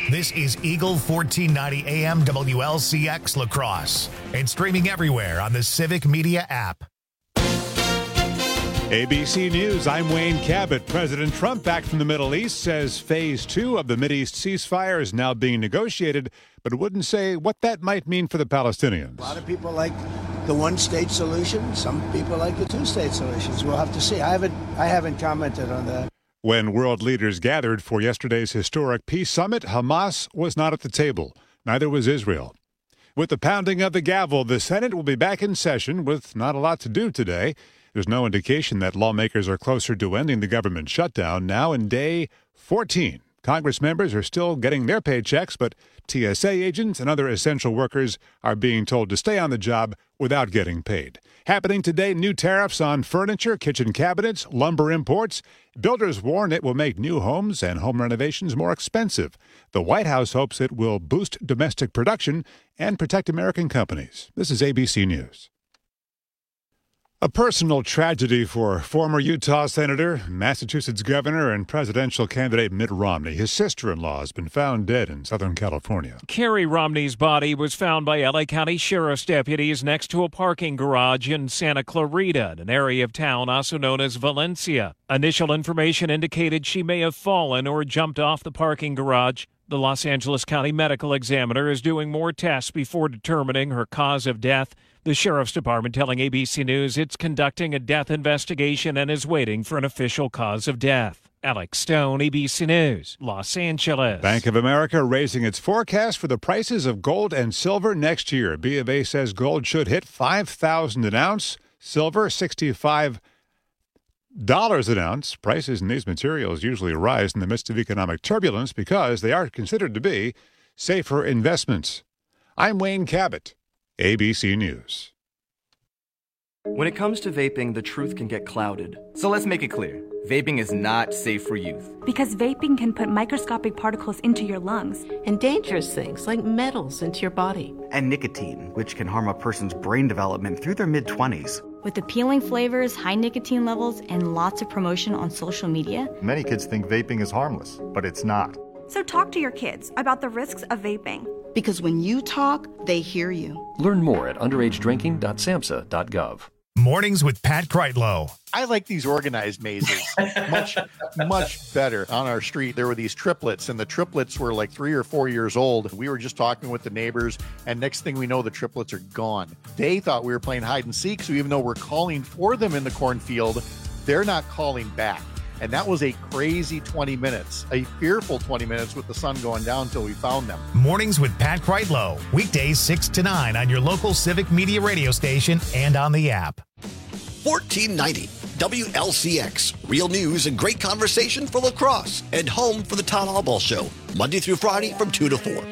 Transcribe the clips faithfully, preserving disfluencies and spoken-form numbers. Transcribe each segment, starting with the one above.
This is Eagle fourteen ninety A M W L C X La Crosse and streaming everywhere on the Civic Media app. A B C News, I'm Wayne Cabot. President Trump, back from the Middle East, says phase two of the Mideast ceasefire is now being negotiated, but wouldn't say what that might mean for the Palestinians. A lot of people like the one-state solution. Some people like the two-state solutions. We'll have to see. I haven't, I haven't commented on that. When world leaders gathered for yesterday's historic peace summit, Hamas was not at the table. Neither was Israel. With the pounding of the gavel, the Senate will be back in session with not a lot to do today. There's no indication that lawmakers are closer to ending the government shutdown. Now in day fourteen, Congress members are still getting their paychecks, but T S A agents and other essential workers are being told to stay on the job without getting paid. Happening today, new tariffs on furniture, kitchen cabinets, lumber imports. Builders warn it will make new homes and home renovations more expensive. The White House hopes it will boost domestic production and protect American companies. This is A B C News. A personal tragedy for former Utah Senator, Massachusetts Governor, and presidential candidate Mitt Romney. His sister-in-law has been found dead in Southern California. Carrie Romney's body was found by L A County Sheriff's deputies next to a parking garage in Santa Clarita, an area of town also known as Valencia. Initial information indicated she may have fallen or jumped off the parking garage. The Los Angeles County Medical Examiner is doing more tests before determining her cause of death. The Sheriff's Department telling A B C News it's conducting a death investigation and is waiting for an official cause of death. Alex Stone, A B C News, Los Angeles. Bank of America raising its forecast for the prices of gold and silver next year. B of A says gold should hit five thousand dollars an ounce, silver sixty-five dollars an ounce. Prices in these materials usually rise in the midst of economic turbulence because they are considered to be safer investments. I'm Wayne Cabot, A B C News. When it comes to vaping, the truth can get clouded. So let's make it clear. Vaping is not safe for youth. Because vaping can put microscopic particles into your lungs. And dangerous things like metals into your body. And nicotine, which can harm a person's brain development through their mid-twenties. With appealing flavors, high nicotine levels, and lots of promotion on social media. Many kids think vaping is harmless, but it's not. So talk to your kids about the risks of vaping. Because when you talk, they hear you. Learn more at underage drinking dot samhsa dot gov. Mornings with Pat Kreitlow. I like these organized mazes much, much better. On our street, there were these triplets, and the triplets were like three or four years old. We were just talking with the neighbors, and next thing we know, the triplets are gone. They thought we were playing hide and seek, so even though we're calling for them in the cornfield, they're not calling back. And that was a crazy twenty minutes, a fearful twenty minutes with the sun going down until we found them. Mornings with Pat Kreitlow. Weekdays six to nine on your local Civic Media radio station and on the app. fourteen ninety W L C X. Real news and great conversation for La Crosse and home for the Todd Albaugh Show. Monday through Friday from two to four.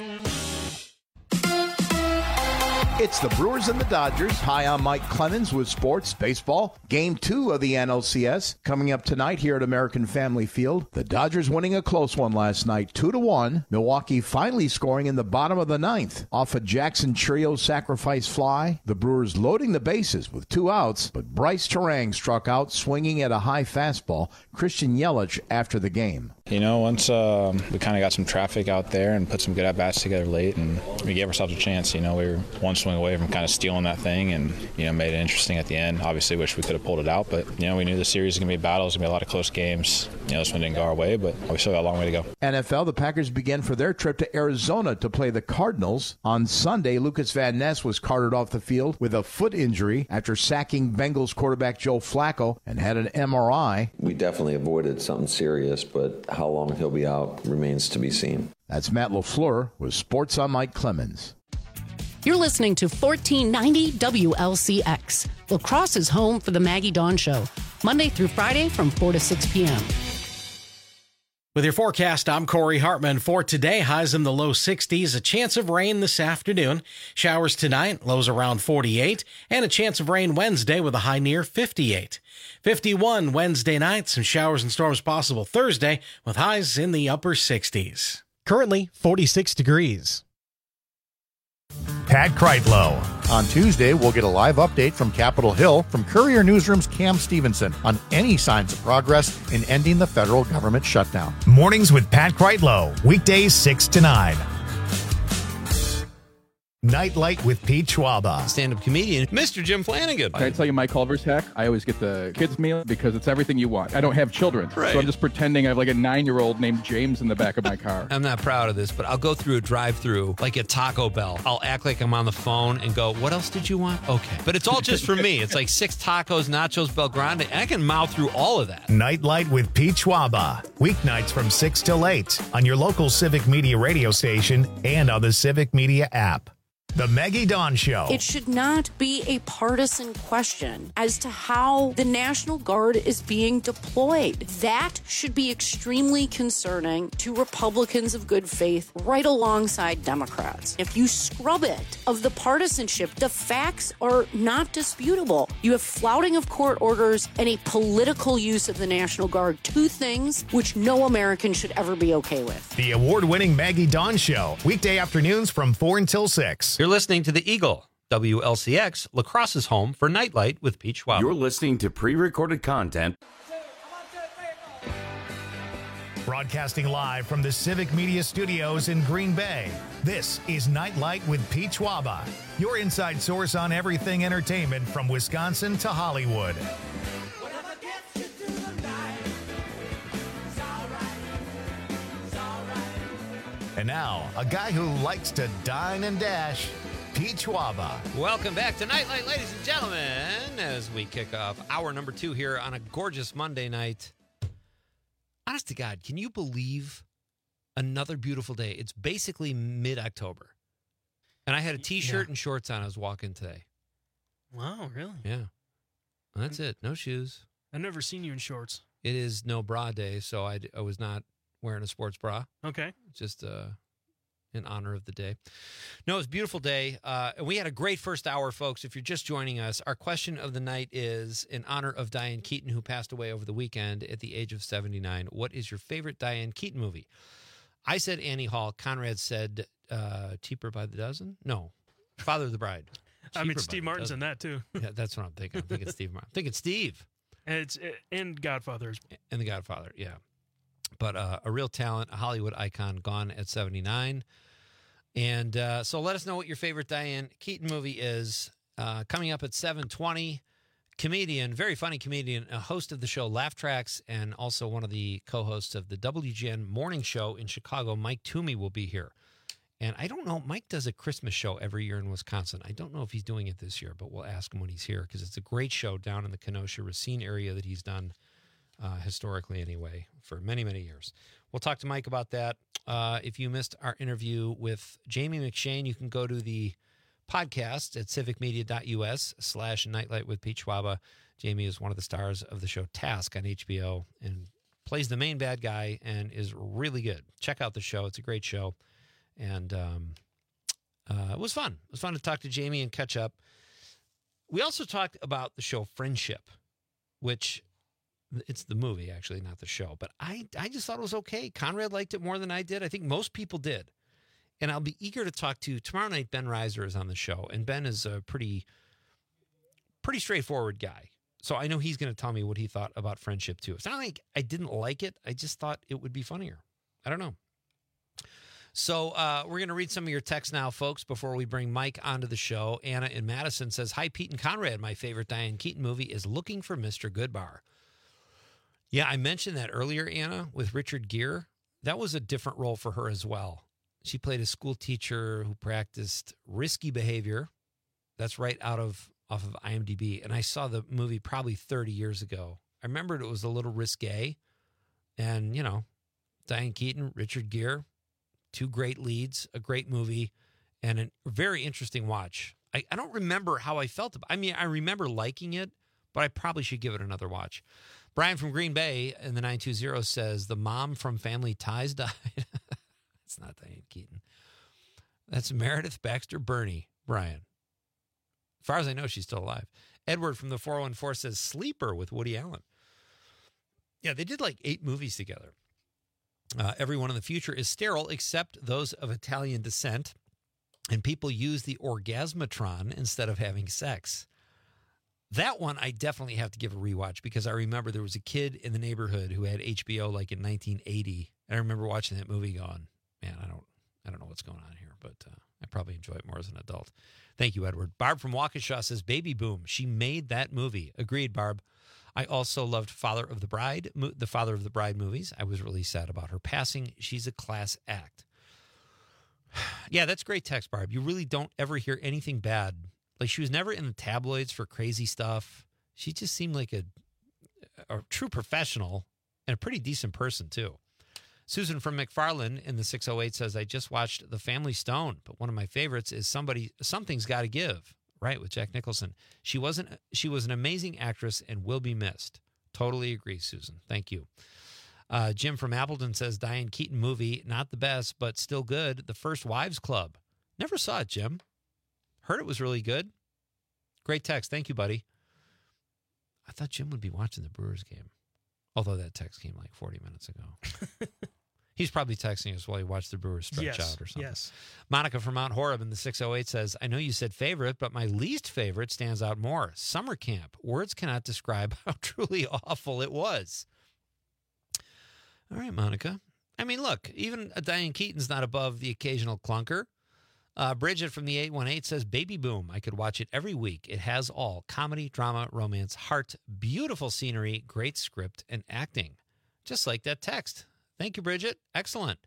It's the Brewers and the Dodgers. Hi, I'm Mike Clemens with Sports Baseball. Game two of the N L C S coming up tonight here at American Family Field. The Dodgers winning a close one last night, two to one. Milwaukee finally scoring in the bottom of the ninth off a Jackson Trio sacrifice fly. The Brewers loading the bases with two outs, but Bryce Terang struck out swinging at a high fastball. Christian Yelich after the game. You know, once uh, we kind of got some traffic out there and put some good at-bats together late, and we gave ourselves a chance. You know, we were one swing away from kind of stealing that thing and, you know, made it interesting at the end. Obviously, wish we could have pulled it out, but, you know, we knew the series was going to be a battle. It was going to be a lot of close games. You know, this one didn't go our way, but we still got a long way to go. N F L, the Packers began for their trip to Arizona to play the Cardinals. On Sunday, Lucas Van Ness was carted off the field with a foot injury after sacking Bengals quarterback Joe Flacco and had an M R I. We definitely avoided something serious, but how long he'll be out remains to be seen. That's Matt LaFleur with Sports on Mike Clemens. You're listening to fourteen ninety W L C X. La Crosse is home for the Maggie Dawn Show, Monday through Friday from four to six p.m. With your forecast, I'm Corey Hartman. For today, highs in the low sixties, a chance of rain this afternoon. Showers tonight, lows around forty-eight, and a chance of rain Wednesday with a high near fifty-eight. fifty-one Wednesday night, some showers and storms possible Thursday with highs in the upper sixties. Currently, forty-six degrees. Pat Kreitlow. On Tuesday, we'll get a live update from Capitol Hill from Courier Newsroom's Cam Stevenson on any signs of progress in ending the federal government shutdown. Mornings with Pat Kreitlow, weekdays six to nine. Nightlight with Pete Schwaba. Stand-up comedian, Mister Jim Flanagan. Can I tell you my Culver's hack? I always get the kids meal because it's everything you want. I don't have children, right. So I'm just pretending I have like a nine-year-old named James in the back of my car. I'm not proud of this, but I'll go through a drive-through like at Taco Bell. I'll act like I'm on the phone and go, what else did you want? Okay. But it's all just for me. It's like six tacos, nachos, Bel Grande, and I can mouth through all of that. Nightlight with Pete Schwaba. Weeknights from six till eight on your local Civic Media radio station and on the Civic Media app. The Maggie Dawn Show. It should not be a partisan question as to how the National Guard is being deployed. That should be extremely concerning to Republicans of good faith right alongside Democrats. If you scrub it of the partisanship, the facts are not disputable. You have flouting of court orders and a political use of the National Guard, two things which no American should ever be okay with. The award-winning Maggie Dawn Show, weekday afternoons from four until six. You're listening to The Eagle, W L C X, La Crosse's home for Nightlight with Pete Schwab. You're listening to pre-recorded content. Broadcasting live from the Civic Media Studios in Green Bay, this is Nightlight with Pete Schwaba, your inside source on everything entertainment from Wisconsin to Hollywood. And now, a guy who likes to dine and dash, Pete Schwaba. Welcome back to Nightlight, ladies and gentlemen, as we kick off hour number two here on a gorgeous Monday night. Honest to God, can you believe another beautiful day? It's basically mid-October. And I had a T-shirt yeah. and shorts on. I was walking today. Wow, really? Yeah. Well, that's it. No shoes. I've never seen you in shorts. It is no bra day, so I, I was not wearing a sports bra. Okay. Just uh, in honor of the day. No, it's a beautiful day. Uh, and we had a great first hour, folks. If you're just joining us, our question of the night is, in honor of Diane Keaton, who passed away over the weekend at the age of seventy-nine, what is your favorite Diane Keaton movie? I said Annie Hall. Conrad said uh, Cheaper by the Dozen? No. Father of the Bride. I mean, Steve Martin's in that, too. Yeah, that's what I'm thinking. I'm thinking Steve Martin. I'm thinking Steve. And, it's, and Godfather. And The Godfather, yeah. But uh, a real talent, a Hollywood icon, gone at seventy-nine. And uh, so let us know what your favorite Diane Keaton movie is. Uh, coming up at seven twenty, comedian, very funny comedian, a host of the show Laugh Tracks, and also one of the co-hosts of the W G N morning show in Chicago, Mike Toomey, will be here. And I don't know, Mike does a Christmas show every year in Wisconsin. I don't know if he's doing it this year, but we'll ask him when he's here, because it's a great show down in the Kenosha, Racine area that he's done Uh, historically anyway, for many, many years. We'll talk to Mike about that. Uh, if you missed our interview with Jamie McShane, you can go to the podcast at civicmedia.us slash nightlight with Pete Schwaba. Jamie is one of the stars of the show Task on H B O and plays the main bad guy and is really good. Check out the show. It's a great show. And um, uh, it was fun. It was fun to talk to Jamie and catch up. We also talked about the show Friendship, which... It's the movie, actually, not the show. But I, I just thought it was okay. Conrad liked it more than I did. I think most people did. And I'll be eager to talk to, tomorrow night, Ben Reiser is on the show. And Ben is a pretty, pretty straightforward guy. So I know he's going to tell me what he thought about Friendship, too. It's not like I didn't like it. I just thought it would be funnier. I don't know. So uh, we're going to read some of your texts now, folks, before we bring Mike onto the show. Anna in Madison says, hi, Pete and Conrad. My favorite Diane Keaton movie is Looking for Mister Goodbar. Yeah, I mentioned that earlier, Anna, with Richard Gere. That was a different role for her as well. She played a school teacher who practiced risky behavior. That's right out of off of I M D B. And I saw the movie probably thirty years ago. I remembered it was a little risque. And, you know, Diane Keaton, Richard Gere, two great leads, a great movie, and a very interesting watch. I, I don't remember how I felt about it. I mean, I remember liking it, but I probably should give it another watch. Brian from Green Bay in the nine two zero says, the mom from Family Ties died. It's not Diane Keaton. That's Meredith Baxter Burney, Brian. As far as I know, she's still alive. Edward from the four one four says, Sleeper with Woody Allen. Yeah, they did like eight movies together. Uh, everyone in the future is sterile except those of Italian descent. and people use the orgasmatron instead of having sex. That one I definitely have to give a rewatch because I remember there was a kid in the neighborhood who had H B O like in nineteen eighty. And I remember watching that movie going, man, I don't I don't know what's going on here, but uh, I probably enjoy it more as an adult. Thank you, Edward. Barb from Waukesha says, Baby Boom. She made that movie. Agreed, Barb. I also loved Father of the Bride, the Father of the Bride movies. I was really sad about her passing. She's a class act. Yeah, that's great text, Barb. You really don't ever hear anything bad. Like, she was never in the tabloids for crazy stuff. She just seemed like a, a true professional and a pretty decent person, too. Susan from McFarland in the six oh eight says, I just watched The Family Stone, but one of my favorites is Somebody Something's Gotta Give, right, with Jack Nicholson. She wasn't. She was an amazing actress and will be missed. Totally agree, Susan. Thank you. Uh, Jim from Appleton says, Diane Keaton movie, not the best, but still good. The First Wives Club. Never saw it, Jim. Heard it was really good. Great text. Thank you, buddy. I thought Jim would be watching the Brewers game, although that text came like forty minutes ago. He's probably texting us while he watched the Brewers stretch yes, out or something. Yes. Monica from Mount Horeb in the six oh eight says, I know you said favorite, but my least favorite stands out more. Summer camp. Words cannot describe how truly awful it was. All right, Monica. I mean, look, even Diane Keaton's not above the occasional clunker. Uh, Bridget from the eight one eight says, Baby Boom. I could watch it every week. It has all. Comedy, drama, romance, heart, beautiful scenery, great script, and acting. Just like that text. Thank you, Bridget. Excellent.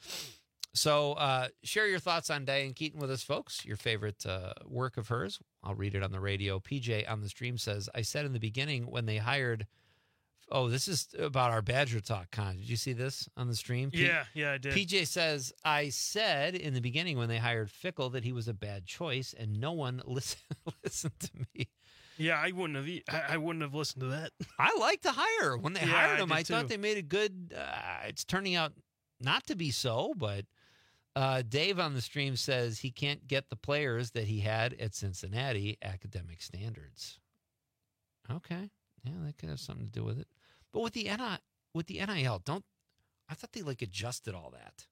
So uh, share your thoughts on Diane Keaton with us, folks. Your favorite uh, work of hers. I'll read it on the radio. P J on the stream says, I said in the beginning when they hired... Oh, this is about our Badger Talk, Con. Did you see this on the stream? P- yeah, yeah, I did. P J says, I said in the beginning when they hired Fickle that he was a bad choice, and no one listen, listened to me. Yeah, I wouldn't have. E- I, I wouldn't have listened to that. I like the hire. When they yeah, hired I him, I too. thought they made a good. Uh, it's turning out not to be so, but uh, Dave on the stream says he can't get the players that he had at Cincinnati academic standards. Okay, yeah, that could have something to do with it. But with the N I L, with the N I L, don't I thought they like adjusted all that?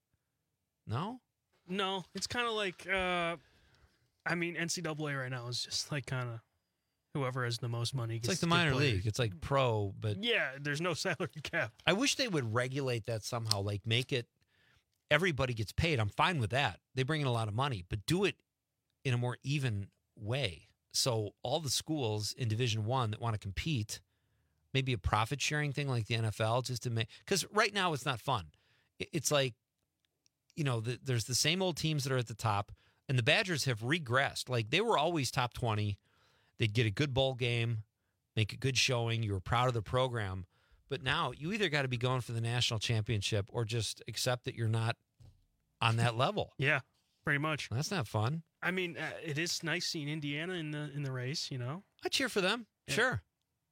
No, no, it's kind of like. Uh, I mean, N C double A right now is just like kind of. Whoever has the most money gets it's like the to minor play. league. It's like pro, but yeah, there's no salary cap. I wish they would regulate that somehow, like make it everybody gets paid. I'm fine with that. They bring in a lot of money, but do it in a more even way. So all the schools in Division One that want to compete, maybe a profit sharing thing like the N F L, just to make because right now it's not fun. It's like you know the, there's the same old teams that are at the top, and the Badgers have regressed. Like they were always top twenty. They'd get a good bowl game, make a good showing. You were proud of the program. But now you either got to be going for the national championship or just accept that you're not on that level. Yeah, pretty much. That's not fun. I mean, uh, it is nice seeing Indiana in the in the race, you know? I cheer for them. Yeah. Sure.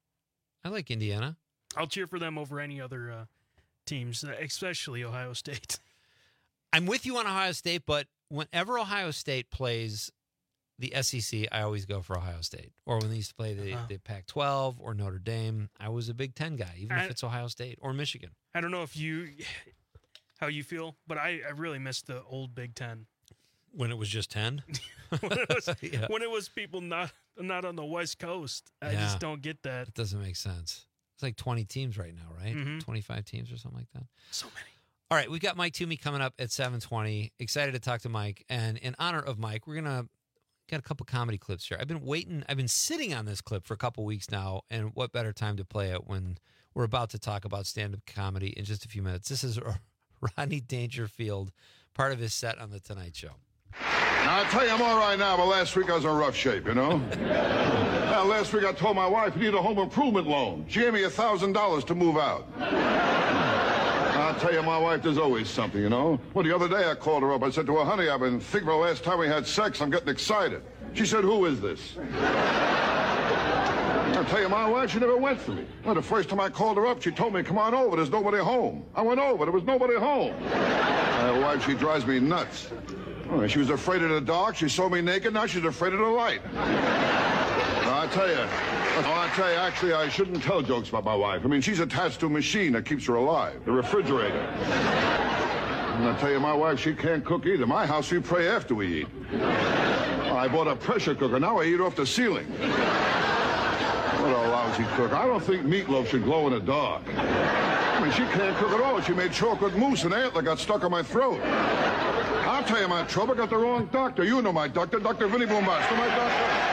I like Indiana. I'll cheer for them over any other uh, teams, especially Ohio State. I'm with you on Ohio State, but whenever Ohio State plays the S E C, I always go for Ohio State. Or when they used to play the, uh-huh. the Pac twelve or Notre Dame, I was a Big Ten guy, even I, if it's Ohio State or Michigan. I don't know if you, how you feel, but I, I really miss the old Big Ten. When it was just ten? when, it was, yeah. when it was people not not on the West Coast. I yeah. just don't get that. It doesn't make sense. It's like twenty teams right now, right? Mm-hmm. twenty-five teams or something like that. So many. All right, we've got Mike Toomey coming up at seven twenty. Excited to talk to Mike. And in honor of Mike, we're going to got a couple comedy clips here. I've been waiting. I've been sitting on this clip for a couple weeks now, and what better time to play it when we're about to talk about stand-up comedy in just a few minutes. This is Rodney Dangerfield, part of his set on The Tonight Show. Now, I'll tell you, I'm all right now, but last week I was in rough shape, you know? Now, last week I told my wife I needed a home improvement loan. She gave me a thousand dollars to move out. I'll tell you, my wife, there's always something, you know? Well, the other day I called her up. I said to her, honey, I've been thinking about the last time we had sex. I'm getting excited. She said, who is this? I'll tell you, my wife, she never went for me. Well, the first time I called her up, she told me, come on over. There's nobody home. I went over. There was nobody home. My wife, she drives me nuts. Oh, she was afraid of the dark. She saw me naked. Now she's afraid of the light. Now, I tell you, oh, I tell you, actually, I shouldn't tell jokes about my wife. I mean, she's attached to a machine that keeps her alive, the refrigerator. And I tell you, my wife, she can't cook either. My house, we pray after we eat. I bought a pressure cooker. Now I eat off the ceiling. What a lousy cook. I don't think meatloaf should glow in the dark. I mean, she can't cook at all. She made chocolate mousse and antler got stuck in my throat. I'll tell you my trouble. Got the wrong doctor. You know my doctor, Doctor Vinnie Boombas. Know my doctor?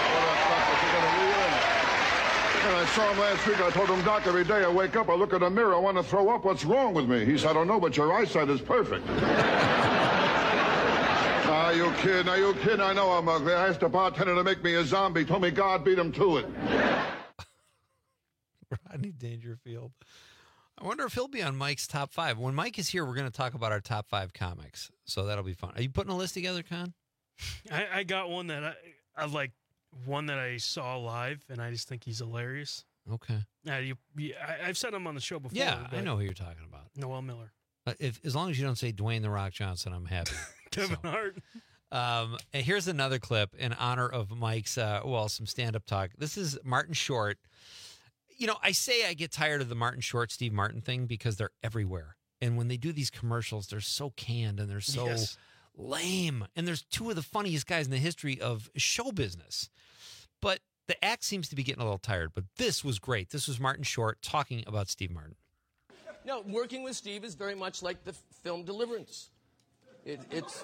And I saw him last week. I told him, Doc, every day I wake up, I look in the mirror, I want to throw up. What's wrong with me? He said, I don't know, but your eyesight is perfect. Ah, you kidding? Are you kidding? I know I'm ugly. I asked the bartender to make me a zombie. Told me God beat him to it. Rodney Dangerfield. I wonder if he'll be on Mike's top five. When Mike is here, we're going to talk about our top five comics. So that'll be fun. Are you putting a list together, Con? I, I got one that I, I like. One that I saw live, and I just think he's hilarious. Okay. Uh, you, you, I, I've said him on the show before. Yeah, I know who you're talking about. Noel Miller. Uh, if as long as you don't say Dwayne The Rock Johnson, I'm happy. Kevin so. Hart. Um, and here's another clip in honor of Mike's, uh, well, some stand-up talk. This is Martin Short. You know, I say I get tired of the Martin Short, Steve Martin thing because they're everywhere. And when they do these commercials, they're so canned and they're so yes. lame. And there's two of the funniest guys in the history of show business. But the act seems to be getting a little tired. But this was great. This was Martin Short talking about Steve Martin. No, working with Steve is very much like the film Deliverance. It, it's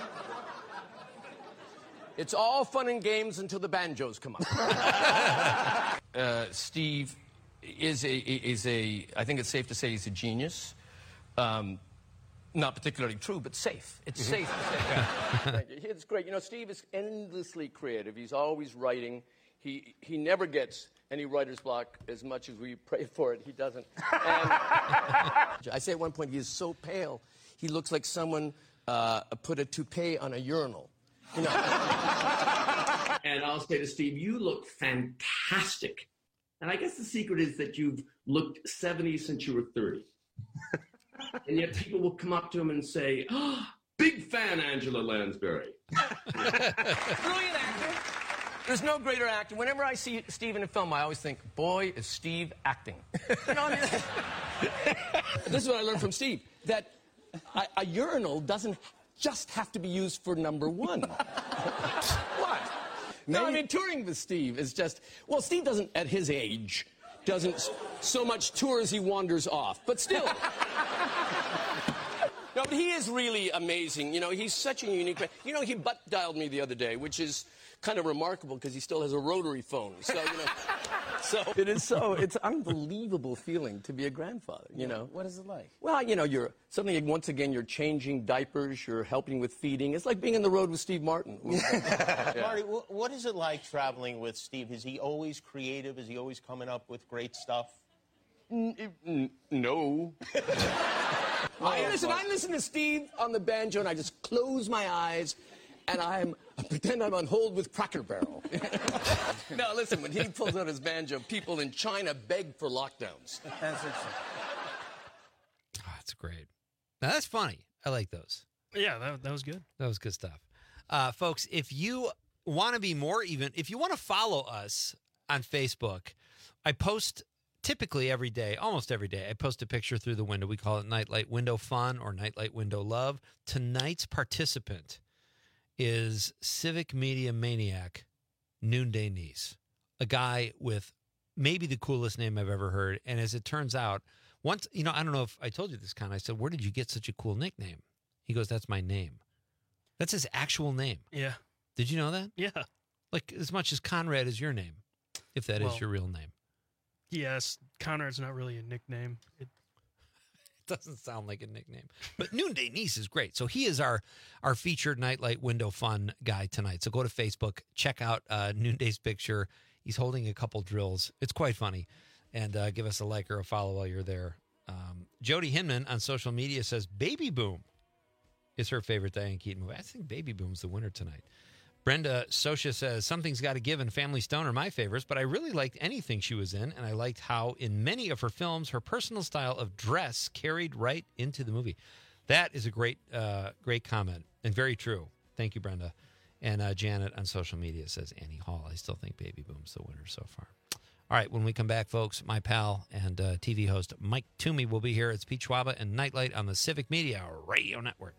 it's all fun and games until the banjos come up. uh, Steve is a is a. I think it's safe to say he's a genius. Um, not particularly true, but safe. It's mm-hmm. safe to say. Thank you. It's great. You know, Steve is endlessly creative. He's always writing. He he never gets any writer's block as much as we pray for it. He doesn't. And I say at one point he is so pale, he looks like someone uh, put a toupee on a urinal. You know. And I'll say to Steve, you look fantastic. And I guess the secret is that you've looked seventy since you were thirty. And yet people will come up to him and say, oh, big fan, Angela Lansbury. Brilliant actor. There's no greater actor. Whenever I see Steve in a film, I always think, boy, is Steve acting. You know, I mean, this is what I learned from Steve, that a, a urinal doesn't just have to be used for number one. What? No, I mean, touring with Steve is just, well, Steve doesn't, at his age, doesn't so much tour as he wanders off, but still. No, but he is really amazing. You know, he's such a unique man. You know, he butt dialed me the other day, which is kind of remarkable because he still has a rotary phone. So, you know, so it is so, it's an unbelievable feeling to be a grandfather, you know. What is it like? Well, you know, you're, suddenly, once again, you're changing diapers, you're helping with feeding. It's like being on the road with Steve Martin. Yeah. Marty, what is it like traveling with Steve? Is he always creative? Is he always coming up with great stuff? N- no. I listen, I listen to Steve on the banjo and I just close my eyes and I'm, I pretend I'm on hold with Cracker Barrel. No, listen, when he pulls out his banjo, people in China beg for lockdowns. That's interesting. Oh, that's great. Now, that's funny. I like those. Yeah, that, that was good. That was good stuff. Uh, folks, if you want to be more even, if you want to follow us on Facebook, I post typically every day, almost every day, I post a picture through the window. We call it Nightlight Window Fun or Nightlight Window Love. Tonight's participant is Civic Media Maniac Noonday Niece, a guy with maybe the coolest name I've ever heard. And as it turns out, once, you know, I don't know if I told you this, Con. I said, where did you get such a cool nickname? He goes, that's my name. That's his actual name. Yeah. Did you know that? Yeah. Like as much as Conrad is your name, if that well, is your real name. Yes, Conrad's not really a nickname. It, it doesn't sound like a nickname. But Noonday Niece is great. So he is our our featured Nightlight Window Fun guy tonight. So go to Facebook, check out uh, Noonday's picture. He's holding a couple drills. It's quite funny. And uh, give us a like or a follow while you're there. Um, Jody Hinman on social media says Baby Boom is her favorite Diane Keaton movie. I think Baby Boom's the winner tonight. Brenda Socia says, Something's Gotta Give and Family Stone are my favorites, but I really liked anything she was in, and I liked how in many of her films, her personal style of dress carried right into the movie. That is a great, uh, great comment, and very true. Thank you, Brenda. And uh, Janet on social media says, Annie Hall. I still think Baby Boom's the winner so far. All right, when we come back, folks, my pal and uh, T V host Mike Toomey will be here. It's Pete Schwaba and Nightlight on the Civic Media Radio Network.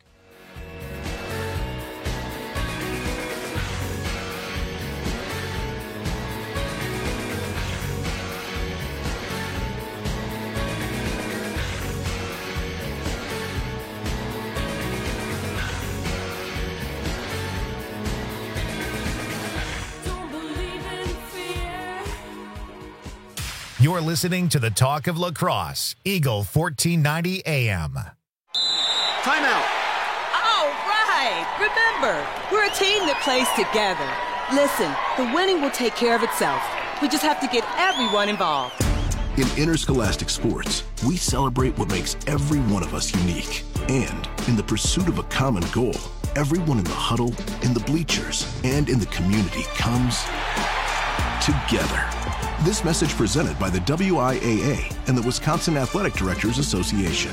You're listening to the Talk of Lacrosse, Eagle fourteen ninety A M. Timeout. All right. Remember, we're a team that plays together. Listen, the winning will take care of itself. We just have to get everyone involved. In interscholastic sports, we celebrate what makes every one of us unique. And in the pursuit of a common goal, everyone in the huddle, in the bleachers, and in the community comes together. This message presented by the W I A A and the Wisconsin Athletic Directors Association.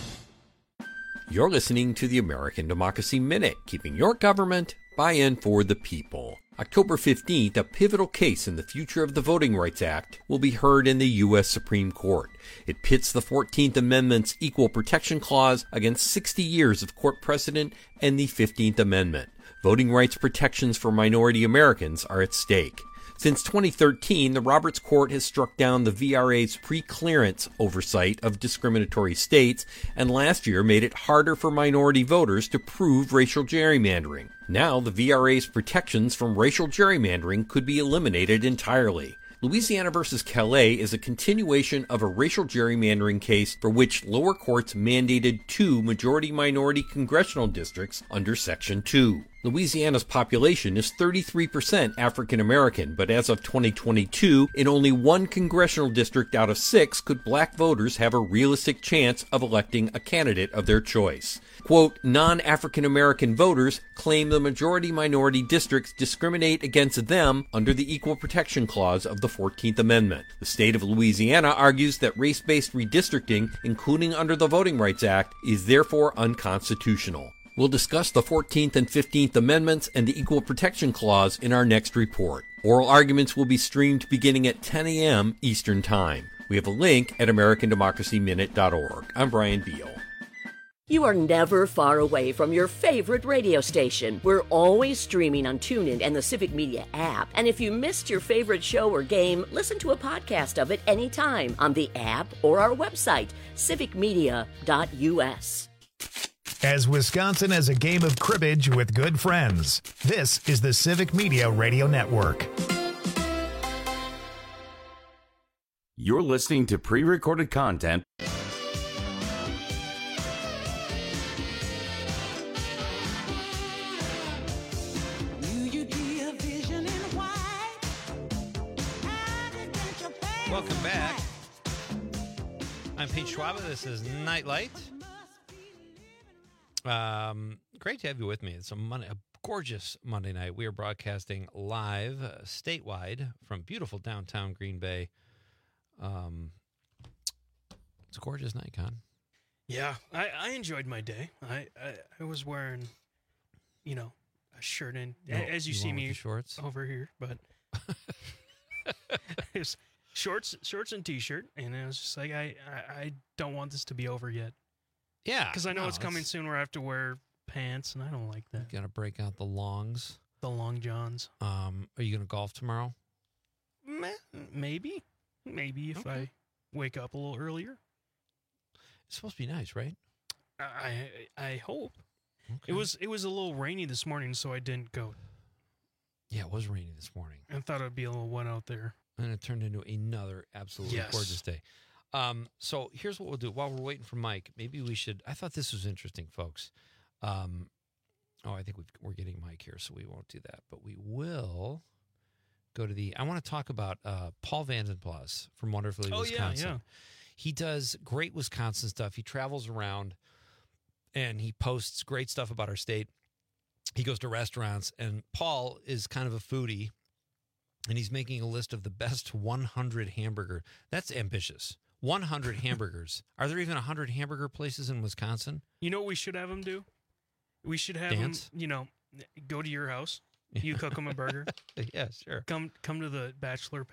You're listening to the American Democracy Minute, keeping your government buy-in for the people. October fifteenth, a pivotal case in the future of the Voting Rights Act will be heard in the U S Supreme Court. It pits the fourteenth Amendment's Equal Protection Clause against sixty years of court precedent and the fifteenth Amendment. Voting rights protections for minority Americans are at stake. Since twenty thirteen, the Roberts Court has struck down the V R A's pre-clearance oversight of discriminatory states, and last year made it harder for minority voters to prove racial gerrymandering. Now, the V R A's protections from racial gerrymandering could be eliminated entirely. Louisiana versus Calais is a continuation of a racial gerrymandering case for which lower courts mandated two majority-minority congressional districts under Section two. Louisiana's population is thirty-three percent African American, but as of twenty twenty-two, in only one congressional district out of six could black voters have a realistic chance of electing a candidate of their choice. Quote, non-African American voters claim the majority-minority districts discriminate against them under the Equal Protection Clause of the fourteenth Amendment. The state of Louisiana argues that race-based redistricting, including under the Voting Rights Act, is therefore unconstitutional. We'll discuss the fourteenth and fifteenth Amendments and the Equal Protection Clause in our next report. Oral arguments will be streamed beginning at ten a.m. Eastern Time. We have a link at american democracy minute dot org. I'm Brian Beal. You are never far away from your favorite radio station. We're always streaming on TuneIn and the Civic Media app. And if you missed your favorite show or game, listen to a podcast of it anytime on the app or our website, civic media dot u s. As Wisconsin has a game of cribbage with good friends, this is the Civic Media Radio Network. You're listening to pre-recorded content. Welcome back. I'm Pete Schwaba. This is Nightlight. Um, great to have you with me. It's a Monday, a gorgeous Monday night. We are broadcasting live uh, statewide from beautiful downtown Green Bay. Um, it's a gorgeous night, Con. Yeah, I, I enjoyed my day. I, I, I was wearing, you know, a shirt and No, as you, you see went with me the shorts? over here, but it was shorts, shorts and t-shirt, and I was just like, I, I, I don't want this to be over yet. Yeah, because I know no, it's coming it's- soon where I have to wear pants, and I don't like that. Got to break out the longs. The long johns. Um, are you going to golf tomorrow? Meh, maybe, maybe if Okay. I wake up a little earlier. It's supposed to be nice, right? I I hope. Okay. It was it was a little rainy this morning, so I didn't go. Yeah, it was rainy this morning. I thought it'd be a little wet out there. And it turned into another absolutely Yes. gorgeous day. Um, so here's what we'll do. While we're waiting for Mike, maybe we should. I thought this was interesting, folks. Um, oh, I think we've, we're getting Mike here, so we won't do that. But we will go to the. I want to talk about uh, Paul Vandenplas from Wonderfully Oh, yeah, Wisconsin. yeah. He does great Wisconsin stuff. He travels around and he posts great stuff about our state. He goes to restaurants, and Paul is kind of a foodie, and he's making a list of the best one hundred hamburger. That's ambitious. one hundred hamburgers. Are there even one hundred hamburger places in Wisconsin? You know what we should have him do? We should have Dance? him, you know, go to your house. You cook him a burger. Yeah, sure. Come come to the bachelor pad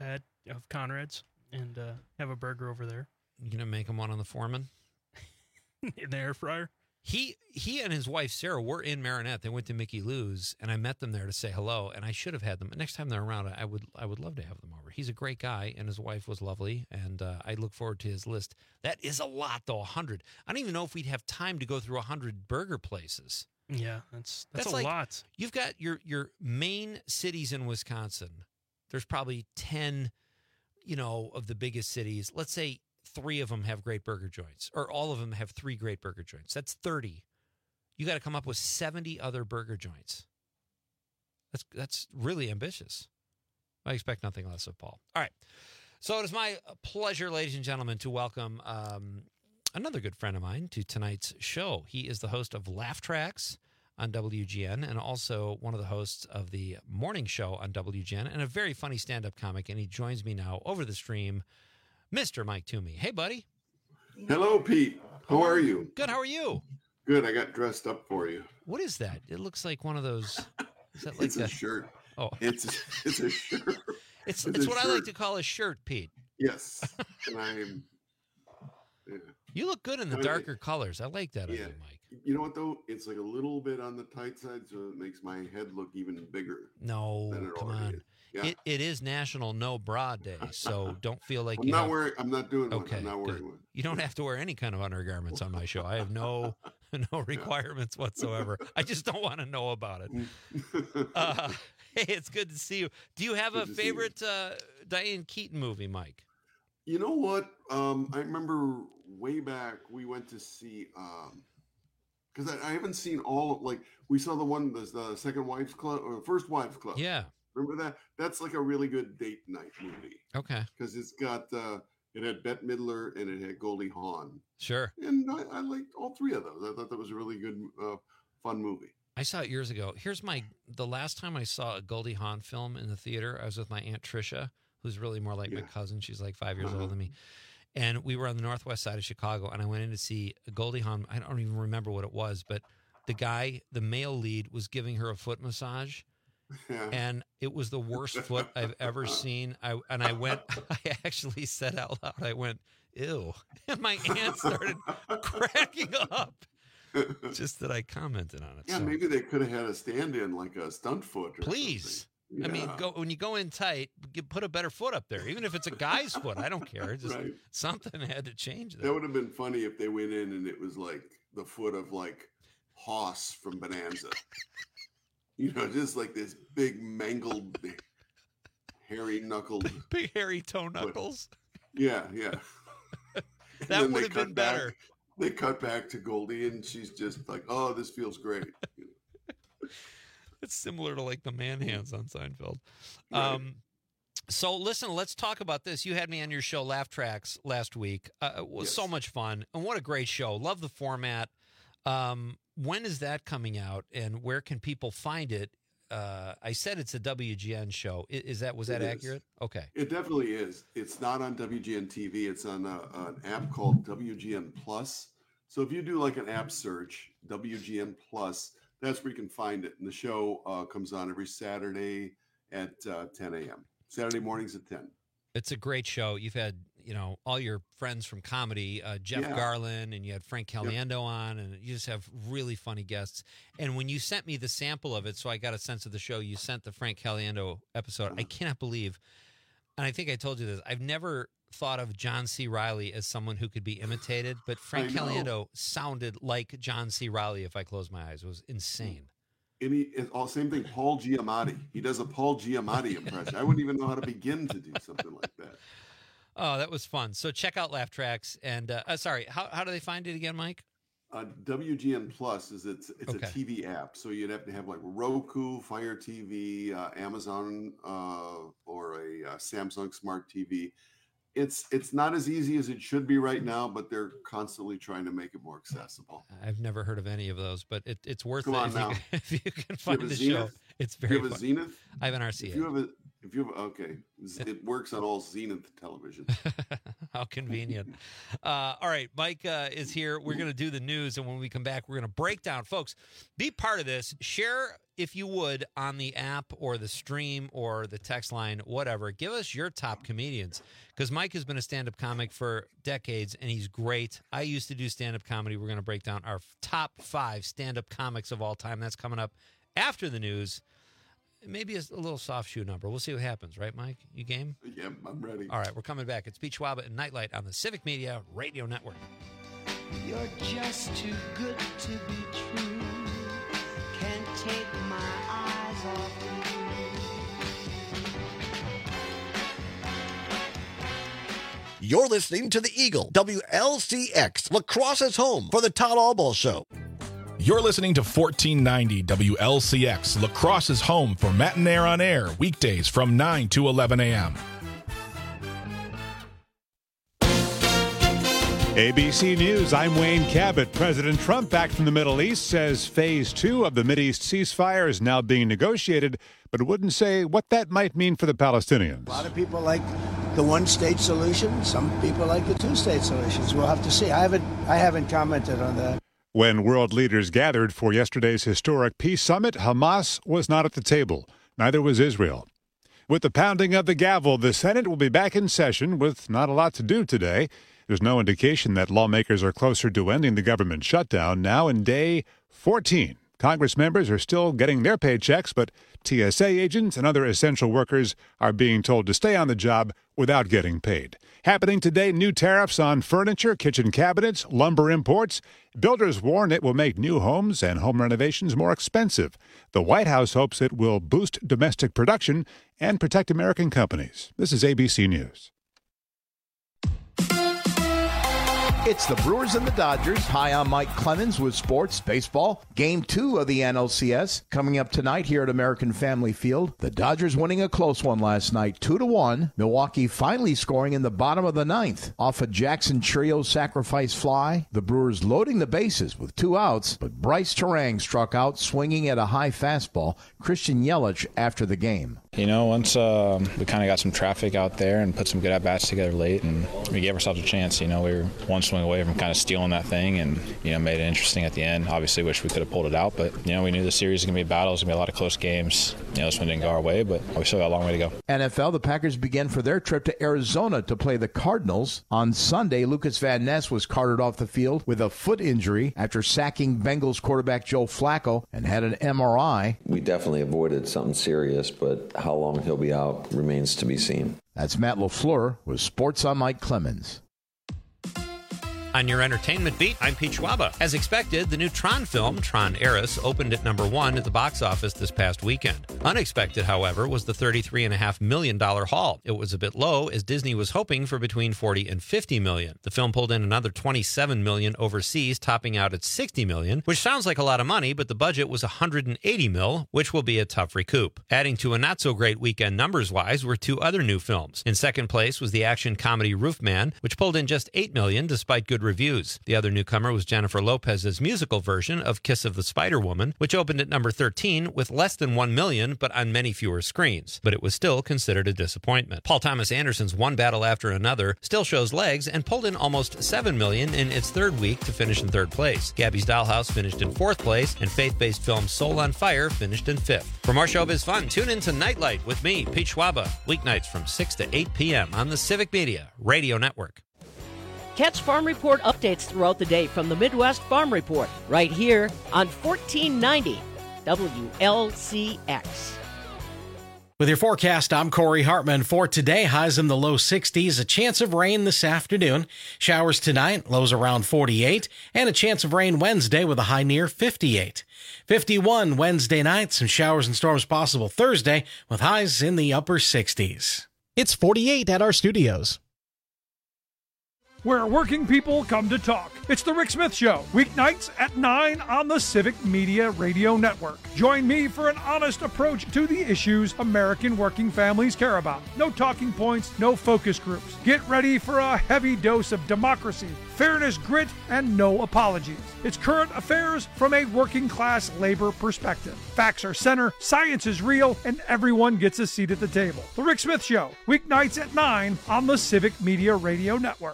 of Conrad's and uh, have a burger over there. You gonna make him one on the Foreman? In the air fryer? He he and his wife Sarah were in Marinette. They went to Mickey Lou's, and I met them there to say hello. And I should have had them. Next time they're around, I would I would love to have them over. He's a great guy, and his wife was lovely. And uh, I look forward to his list. That is a lot, though. A hundred. I don't even know if we'd have time to go through a hundred burger places. Yeah, that's that's, That's a like, lot. You've got your your main cities in Wisconsin. There's probably ten, you know, of the biggest cities. Let's say three of them have great burger joints, or all of them have three great burger joints. That's thirty. You got to come up with seventy other burger joints. That's that's really ambitious. I expect nothing less of Paul. All right. So it is my pleasure, ladies and gentlemen, to welcome um, another good friend of mine to tonight's show. He is the host of Laugh Tracks on W G N and also one of the hosts of the morning show on W G N and a very funny stand-up comic. And he joins me now over the stream, Mister Mike Toomey. Hey, buddy. Hello, Pete. How are you? Good. How are you? Good. I got dressed up for you. What is that? It looks like one of those. Is that like it's a, a shirt. Oh, it's it's a shirt. It's it's, it's a what shirt. I like to call a shirt, Pete. Yes, and I'm. Yeah. You look good in the darker colors. I like that. Yeah. Of you, Mike. You know what though? It's like a little bit on the tight side, so it makes my head look even bigger. No, than it come already on. is. Yeah. It it is National No Bra Day, so don't feel like I'm you not have, wearing. I'm not doing Okay, one. I'm not wearing good. one. You don't have to wear any kind of undergarments on my show. I have no no requirements whatsoever. I just don't want to know about it. Uh, hey, it's good to see you. Do you have Good a to see you. favorite uh, Diane Keaton movie, Mike? You know what? Um, I remember way back we went to see because I, I haven't seen all of like we saw the one the, the Second Wives Club or First Wives Club. Yeah. Remember that? That's like a really good date night movie Okay. because it's got uh, it had Bette Midler and it had Goldie Hawn, Sure. and I, I liked all three of those. I thought that was a really good, uh, fun movie. I saw it years ago. Here's my the last time I saw a Goldie Hawn film in the theater. I was with my Aunt Tricia, who's really more like my cousin. She's like five years Uh-huh. older than me. And we were on the northwest side of Chicago, and I went in to see Goldie Hawn. I don't even remember what it was, but the guy, the male lead, was giving her a foot massage. Yeah. And it was the worst foot I've ever seen. I and I went, I actually said out loud, I went, ew. And my aunt started cracking up. Just that I commented on it. Yeah, so. maybe they could have had a stand-in like a stunt foot. Or Please. something. I mean, Yeah. go when you go in tight, get, put a better foot up there. Even if it's a guy's foot, I don't care. Just Right. something had to change That there. would have been funny if they went in and it was like the foot of like Hoss from Bonanza. You know, just like this big mangled, hairy knuckled. Big hairy toe knuckles. Yeah, yeah. And That then would they have been cut back- better. They cut back to Goldie and she's just like, "Oh, this feels great." It's similar to like the man hands on Seinfeld. Right. Um, so listen, let's talk about this. You had me on your show, Laugh Tracks, last week. Uh, it was Yes. so much fun, and what a great show. Love the format. Um, when is that coming out, and where can people find it? Uh, I said it's a W G N show. I- Is that was that It is. accurate? Okay. It definitely is. It's not on W G N T V. It's on a, an app called W G N Plus. So if you do like an app search, W G N Plus, that's where you can find it. And the show uh, comes on every Saturday at uh, ten a.m. Saturday mornings at ten. It's a great show. You've had, you know, all your friends from comedy, uh, Jeff Yeah. Garland, and you had Frank Caliendo on, and you just have really funny guests. And when you sent me the sample of it, so I got a sense of the show, you sent the Frank Caliendo episode. I cannot believe, and I think I told you this, I've never thought of John C. Reilly as someone who could be imitated, but Frank I know. Caliendo sounded like John C. Reilly if I closed my eyes. It was insane. And he, it's all same thing. Paul Giamatti. He does a Paul Giamatti impression. I wouldn't even know how to begin to do something like that. Oh, that was fun. So check out Laugh Tracks. And uh, uh, sorry, how how do they find it again, Mike? Uh, W G N Plus is it's it's Okay. a T V app, so you'd have to have like Roku, Fire T V, uh, Amazon, uh, or a uh, Samsung Smart T V. It's it's not as easy as it should be right now, but they're constantly trying to make it more accessible. I've never heard of any of those, but it, it's worth Come it on if, now. you, if you can Do you find have a the Zenith? show. It's Do very you have a fun. Zenith? I have an R C A. If you have a if you have okay, it works on all Zenith television. How convenient. Uh, all right, Mike uh, is here. We're going to do the news, and when we come back, we're going to break down. Folks, be part of this. Share, if you would, on the app or the stream or the text line, whatever. Give us your top comedians, because Mike has been a stand-up comic for decades, and he's great. I used to do stand-up comedy. We're going to break down our top five stand-up comics of all time. That's coming up after the news. Maybe a, a little soft shoe number. We'll see what happens, right, Mike? You game? Yep, I'm ready. All right, we're coming back. It's Pete Schwaba and Nightlight on the Civic Media Radio Network. You're just too good to be true. Can't take my eyes off you. You're listening to the Eagle, W L C X, Lacrosse's home for the Todd Albaugh Show. You're listening to fourteen ninety W L C X, Lacrosse's home for Matt and Air on Air, weekdays from nine to eleven a.m. A B C News, I'm Wayne Cabot. President Trump, back from the Middle East, says phase two of the Mideast ceasefire is now being negotiated, but wouldn't say what that might mean for the Palestinians. A lot of people like the one-state solution. Some people like the two-state solutions. We'll have to see. I haven't, I haven't commented on that. When world leaders gathered for yesterday's historic peace summit, Hamas was not at the table. Neither was Israel. With the pounding of the gavel, the Senate will be back in session with not a lot to do today. There's no indication that lawmakers are closer to ending the government shutdown. Now in day fourteen, Congress members are still getting their paychecks, but T S A agents and other essential workers are being told to stay on the job without getting paid. Happening today, new tariffs on furniture, kitchen cabinets, lumber imports. Builders warn it will make new homes and home renovations more expensive. The White House hopes it will boost domestic production and protect American companies. This is A B C News. It's the Brewers and the Dodgers. Hi, I'm Mike Clemens with Sports Baseball. Game two of the N L C S coming up tonight here at American Family Field. The Dodgers winning a close one last night, two to one. Milwaukee finally scoring in the bottom of the ninth off a Jackson Chourio sacrifice fly. The Brewers loading the bases with two outs, but Bryce Terang struck out swinging at a high fastball. Christian Yelich after the game. You know, once uh, we kind of got some traffic out there and put some good at-bats together late, and we gave ourselves a chance. You know, we were one swing away from kind of stealing that thing and, you know, made it interesting at the end. Obviously, wish we could have pulled it out, but, you know, we knew the series was going to be a battle. It was going to be a lot of close games. You know, this one didn't go our way, but we still got a long way to go. N F L, the Packers began for their trip to Arizona to play the Cardinals. On Sunday, Lucas Van Ness was carted off the field with a foot injury after sacking Bengals quarterback Joe Flacco and had an M R I. We definitely avoided something serious, but how long he'll be out remains to be seen. That's Matt LaFleur with Sports on Mike Clemens. On your entertainment beat, I'm Pete Schwaba. As expected, the new Tron film, Tron Ares, opened at number one at the box office this past weekend. Unexpected, however, was the thirty-three point five million dollars haul. It was a bit low, as Disney was hoping for between forty and fifty million dollars. The film pulled in another twenty-seven million dollars overseas, topping out at sixty million dollars, which sounds like a lot of money, but the budget was one hundred eighty million dollars, which will be a tough recoup. Adding to a not-so-great weekend numbers-wise were two other new films. In second place was the action comedy Roofman, which pulled in just eight million dollars despite good reviews. The other newcomer was Jennifer Lopez's musical version of Kiss of the Spider-Woman, which opened at number thirteen with less than one million, but on many fewer screens. But it was still considered a disappointment. Paul Thomas Anderson's One Battle After Another still shows legs and pulled in almost seven million in its third week to finish in third place. Gabby's Dollhouse finished in fourth place, and faith-based film Soul on Fire finished in fifth. For more showbiz fun, tune in to Nightlight with me, Pete Schwaba, weeknights from six to eight p.m. on the Civic Media Radio Network. Catch Farm Report updates throughout the day from the Midwest Farm Report, right here on fourteen ninety W L C X. With your forecast, I'm Corey Hartman. For today, highs in the low sixties, a chance of rain this afternoon. Showers tonight, lows around forty-eight, and a chance of rain Wednesday with a high near fifty-eight. fifty-one Wednesday night, some showers and storms possible Thursday with highs in the upper sixties. It's forty-eight at our studios. where working people come to talk. It's The Rick Smith Show, weeknights at nine on the Civic Media Radio Network. Join me for an honest approach to the issues American working families care about. No talking points, no focus groups. Get ready for a heavy dose of democracy, fairness, grit, and no apologies. It's current affairs from a working class labor perspective. Facts are center, science is real, and everyone gets a seat at the table. The Rick Smith Show, weeknights at nine on the Civic Media Radio Network.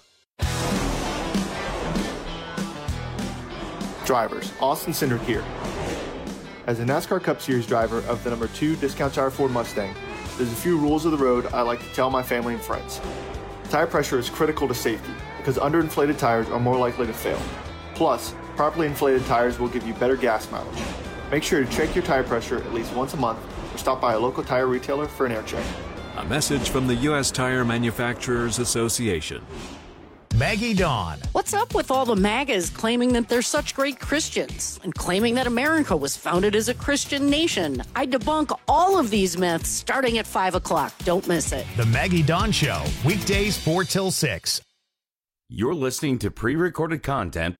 Drivers, Austin Cindric here. As a NASCAR Cup Series driver of the number two Discount Tire Ford Mustang, there's a few rules of the road I like to tell my family and friends. Tire pressure is critical to safety because underinflated tires are more likely to fail. Plus, properly inflated tires will give you better gas mileage. Make sure to check your tire pressure at least once a month or stop by a local tire retailer for an air check. A message from the U S Tire Manufacturers Association. Maggie Dawn. What's up with all the MAGAs claiming that they're such great Christians and claiming that America was founded as a Christian nation? I debunk all of these myths starting at five o'clock. Don't miss it. The Maggie Dawn Show, weekdays four till six. You're listening to pre-recorded content.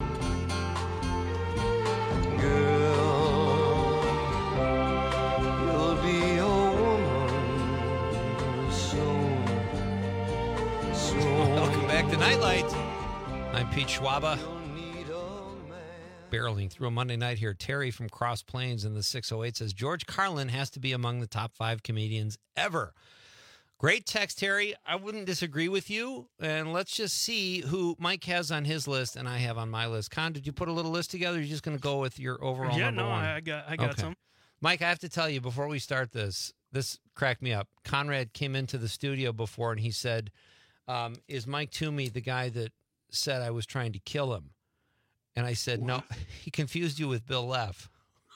Back to Nightlight. I'm Pete Schwaba. Barreling through a Monday night here. Terry from Cross Plains in the six oh eight says, George Carlin has to be among the top five comedians ever. Great text, Terry. I wouldn't disagree with you. And let's just see who Mike has on his list and I have on my list. Con, did you put a little list together? Or are you just going to go with your overall yeah, number no, one? I got, I got okay. some. Mike, I have to tell you, before we start this, this cracked me up. Conrad came into the studio before and he said, Um, is Mike Toomey the guy that said I was trying to kill him? And I said, what? No, he confused you with Bill Leff.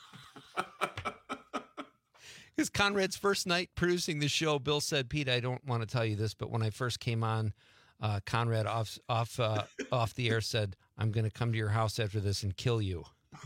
Because Conrad's first night producing the show, Bill said, Pete, I don't want to tell you this, but when I first came on, uh, Conrad off off uh, off the air said, I'm going to come to your house after this and kill you.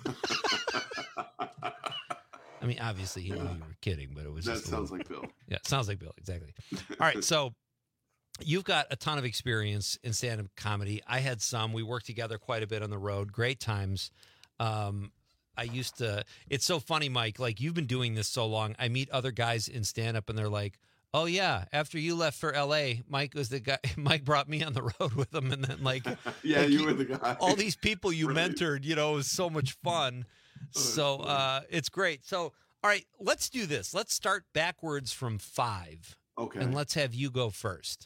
I mean, obviously he knew you were kidding, but it was that just sounds little... like Bill. Yeah, it sounds like Bill, exactly. All right, so you've got a ton of experience in stand-up comedy. I had some. We worked together quite a bit on the road. Great times. Um, I used to – it's so funny, Mike. Like, you've been doing this so long. I meet other guys in stand-up, and they're like, oh, yeah, after you left for L A, Mike was the guy – Mike brought me on the road with him. And then, like – yeah, like you he, were the guy. All these people you right. mentored, you know, it was so much fun. So uh, it's great. So, all right, let's do this. Let's start backwards from five. Okay. And let's have you go first.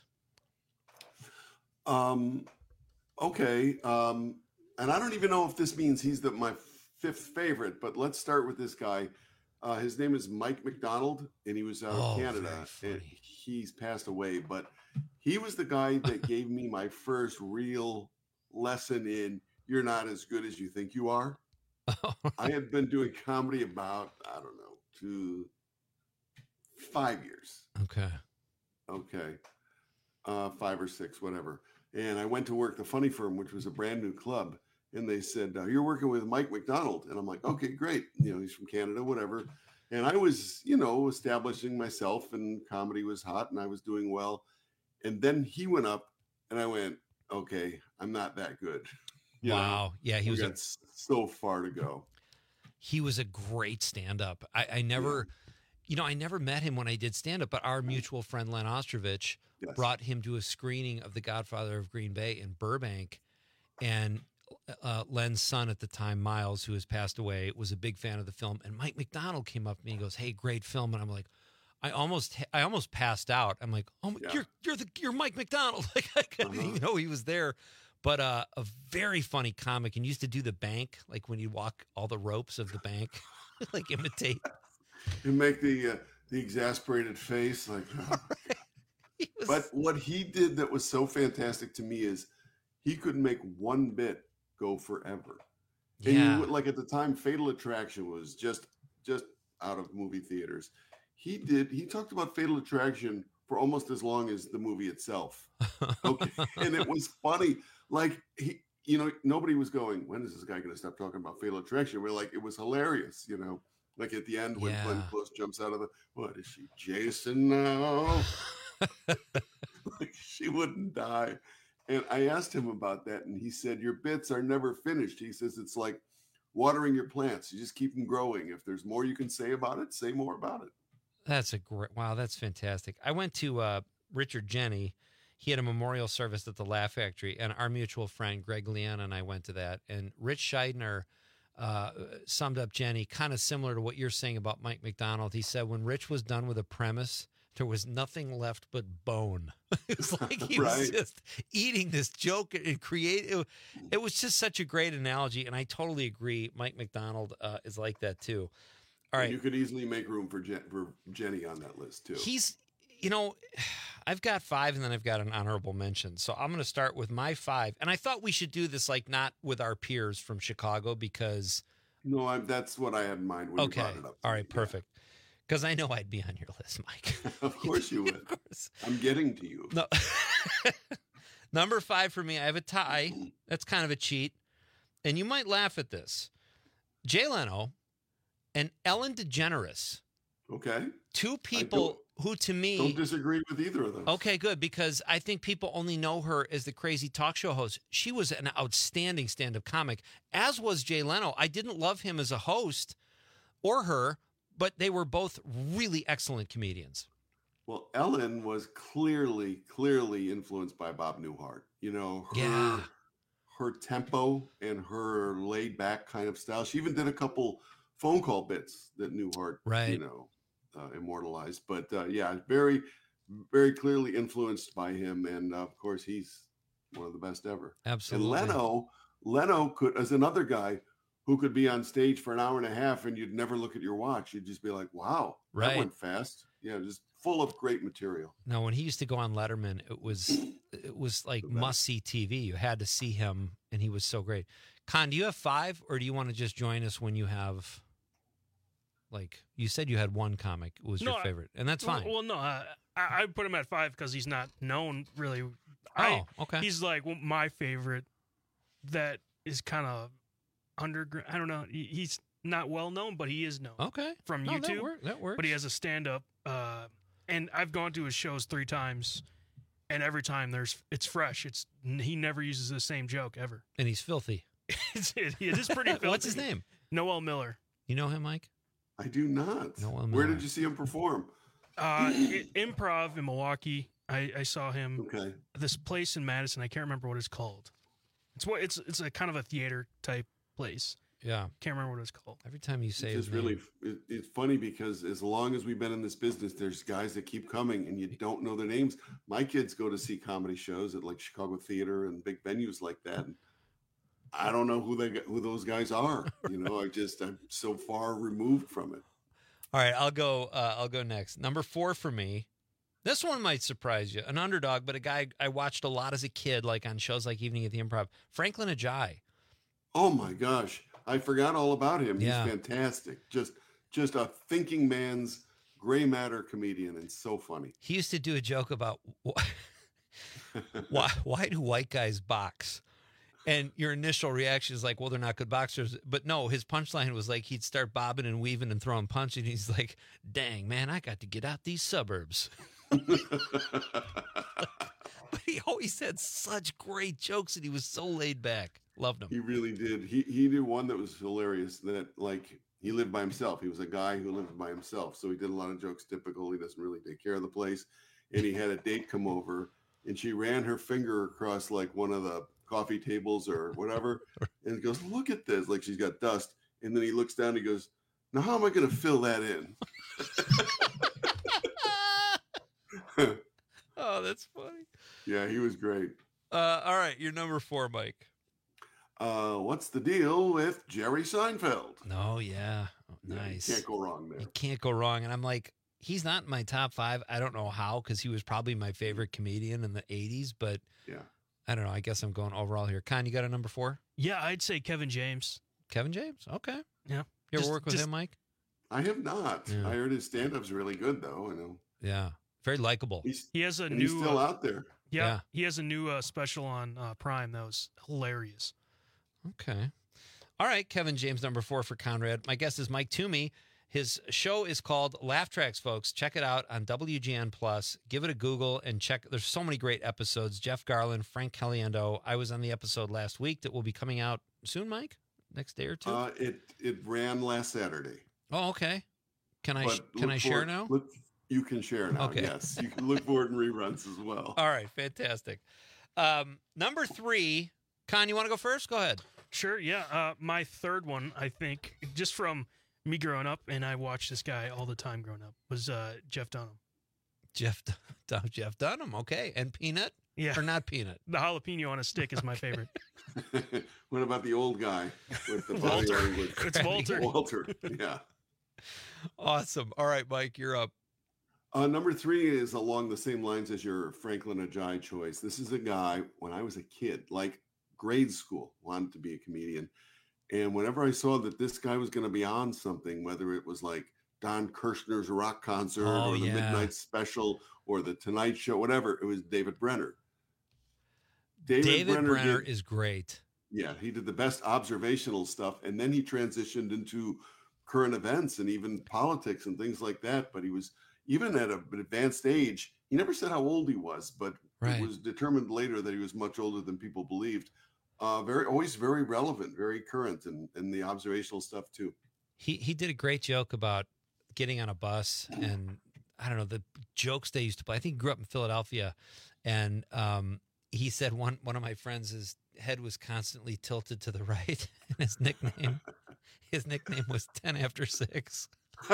Um, okay. Um, and I don't even know if this means he's the my fifth favorite, but let's start with this guy. Uh, his name is Mike McDonald, and he was out of oh, Canada. And he's passed away, but he was the guy that gave me my first real lesson in you're not as good as you think you are. I had been doing comedy about, I don't know, two, five years. Okay. Okay. Uh, five or six, whatever. And I went to work the Funny Firm, which was a brand new club. And they said, uh, you're working with Mike McDonald. And I'm like, okay, great. You know, he's from Canada, whatever. And I was, you know, establishing myself and comedy was hot and I was doing well. And then he went up and I went, okay, I'm not that good. You wow. know? Yeah. He we was got a, so far to go. He was a great stand-up. I, I never, yeah. you know, I never met him when I did stand-up, but our mutual friend, Len Ostrovich, yes. brought him to a screening of The Godfather of Green Bay in Burbank. And uh, Len's son at the time, Miles, who has passed away, was a big fan of the film. And Mike McDonald came up to me and goes, hey, great film. And I'm like, I almost, I almost passed out. I'm like, oh, yeah. you're, you're the, you're Mike McDonald. Like I couldn't uh-huh. even know he was there. But uh, a very funny comic, and used to do the bank, like when you walk all the ropes of the bank, like imitate. And make the uh, the exasperated face, like. Oh. Right. Was... But what he did that was so fantastic to me is he could make one bit go forever. And yeah. you, like at the time, Fatal Attraction was just just out of movie theaters. He did. He talked about Fatal Attraction for almost as long as the movie itself. Okay, and it was funny. Like he, you know, nobody was going, when is this guy going to stop talking about Fatal Attraction? We're like, it was hilarious, you know, like at the end when yeah. Glenn Close jumps out of the, what is she, Jason now? Like she wouldn't die. And I asked him about that, and he said, your bits are never finished. He says it's like watering your plants. You just keep them growing. If there's more you can say about it, say more about it. That's a great, wow, that's fantastic. I went to uh, Richard Jenny. He had a memorial service at the Laugh Factory, and our mutual friend Greg Leon and I went to that. And Rich Scheidner uh, summed up Jenny kind of similar to what you're saying about Mike McDonald. He said when Rich was done with a premise, there was nothing left but bone. It was like he Right. was just eating this joke and create. It, it was just such a great analogy, and I totally agree. Mike McDonald uh, is like that too. All right, And you could easily make room for, Jen, for Jenny on that list too. he's, you know, I've got five, and then I've got an honorable mention. So I'm going to start with my five, and I thought we should do this like not with our peers from Chicago because. No, I'm, that's what I had in mind when Okay, you brought it up. all right, perfect. Because I know I'd be on your list, Mike. Of course you would. I'm getting to you. No. Number five for me, I have a tie. That's kind of a cheat. And you might laugh at this. Jay Leno and Ellen DeGeneres. Okay. Two people who, to me. Don't disagree with either of them. Okay, good. Because I think people only know her as the crazy talk show host. She was an outstanding stand up comic, as was Jay Leno. I didn't love him as a host or her, but they were both really excellent comedians. Well, Ellen was clearly, clearly influenced by Bob Newhart. You know, her, Yeah. her tempo and her laid back kind of style. She even did a couple phone call bits that Newhart, Right. you know, uh, immortalized. But uh, yeah, very, very clearly influenced by him. And uh, of course, he's one of the best ever. Absolutely. And Leno, Leno could, as another guy who could be on stage for an hour and a half and you'd never look at your watch. You'd just be like, wow, Right. that went fast. Yeah, just full of great material. No, when he used to go on Letterman, it was it was like must see T V. You had to see him, and he was so great. Con, do you have five, or do you want to just join us when you have? Like you said, you had one comic was No, your I- favorite, and that's well- fine. Well, no, I, I I put him at five because he's not known really. Oh, I, okay. He's like well, my favorite. That is kind of underground. I don't know. He, he's not well known, but he is known. Okay, from No, that YouTube. work- that works. But he has a stand up, uh, and I've gone to his shows three times, and every time there's it's fresh. It's he never uses the same joke ever. And he's filthy. it's, it, it is pretty. What's his filthy. name? Noel Miller. You know him, Mike? I do not. Noel Where Miller. did you see him perform? Uh, i- improv in Milwaukee. I, I saw him. Okay. This place in Madison. I can't remember what it's called. It's what it's it's a kind of a theater type place. Yeah. Can't remember what it's called. Every time you say It's his just name. really, it, it's funny because as long as we've been in this business, there's guys that keep coming and you don't know their names. My kids go to see comedy shows at like Chicago Theater and big venues like that. And I don't know who they who those guys are. You know, I just I'm so far removed from it. All right, I'll go. Uh, I'll go next. Number four for me. This one might surprise you. An underdog, but a guy I watched a lot as a kid, like on shows like Evening at the Improv. Franklin Ajayi. Oh my gosh, I forgot all about him. He's Yeah. fantastic. Just just a thinking man's gray matter comedian, and so funny. He used to do a joke about wh- why why do white guys box? And your initial reaction is like, well, they're not good boxers. But no, his punchline was like he'd start bobbing and weaving and throwing punches. And he's like, dang, man, I got to get out these suburbs. But he always had such great jokes and he was so laid back. Loved him. He really did. He he did one that was hilarious. That like he lived by himself. He was a guy who lived by himself, so he did a lot of jokes. Typical. He doesn't really take care of the place. And he had a date come over, and she ran her finger across like one of the coffee tables or whatever, and goes, "Look at this!" Like she's got dust. And then he looks down. And he goes, "Now how am I going to fill that in?" Oh, that's funny. Yeah, he was great. Uh, all right, you're number four, Mike. Uh, what's the deal with Jerry Seinfeld? Oh, yeah. Oh, Yeah, you nice. can't go wrong there. You can't go wrong. And I'm like, he's not in my top five. I don't know how, because he was probably my favorite comedian in the eighties, but yeah, I don't know. I guess I'm going overall here. Con, you got a number four? Yeah, I'd say Kevin James. Kevin James? Okay. Yeah. You ever Just- work with just- him, Mike? I have not. Yeah. I heard his stand-up's really good, though. I know. Yeah. Very likable. He's, He has a and new. he's still uh, out there. Yeah, Yeah. he has a new uh, special on uh, Prime that was hilarious. Okay. All right. Kevin James, number four for Conrad. My guess is Mike Toomey. His show is called Laugh Tracks, folks. Check it out on W G N Plus. Give it a Google and check. There's so many great episodes. Jeff Garlin, Frank Caliendo. I was on the episode last week that will be coming out soon, Mike? Next day or two? Uh, it it ran last Saturday. Oh, okay. Can I But can look I share forward- now? Look, you can share now. Okay. Yes, you can look forward in reruns as well. All right, fantastic. Um, number three, Con, you want to go first? Go ahead. Sure, yeah. Uh, my third one, I think, just from me growing up, and I watched this guy all the time growing up, was uh, Jeff Dunham. Jeff Dun- Jeff Dunham, okay. And Peanut? Yeah. Or not Peanut? The jalapeno on a stick is my favorite. What about the old guy with the body Walter. language? It's Walter. Walter, yeah. Awesome. All right, Mike, you're up. Uh, number three is along the same lines as your Franklin Ajayi choice. This is a guy, when I was a kid, like grade school, wanted to be a comedian. And whenever I saw that this guy was going to be on something, whether it was like Don Kirshner's rock concert Oh, or the yeah. Midnight Special or the Tonight Show, whatever, it was David Brenner. David, David Brenner, Brenner did- is great. Yeah, he did the best observational stuff. And then he transitioned into current events and even politics and things like that. But he was, even at a- an advanced age, he never said how old he was, but Right. it was determined later that he was much older than people believed. Uh, very, always very relevant, very current, and, and the observational stuff too. He he did a great joke about getting on a bus and I don't know the jokes they used to play. I think he grew up in Philadelphia, and um, he said one one of my friends' his head was constantly tilted to the right, and his nickname his nickname was ten after six.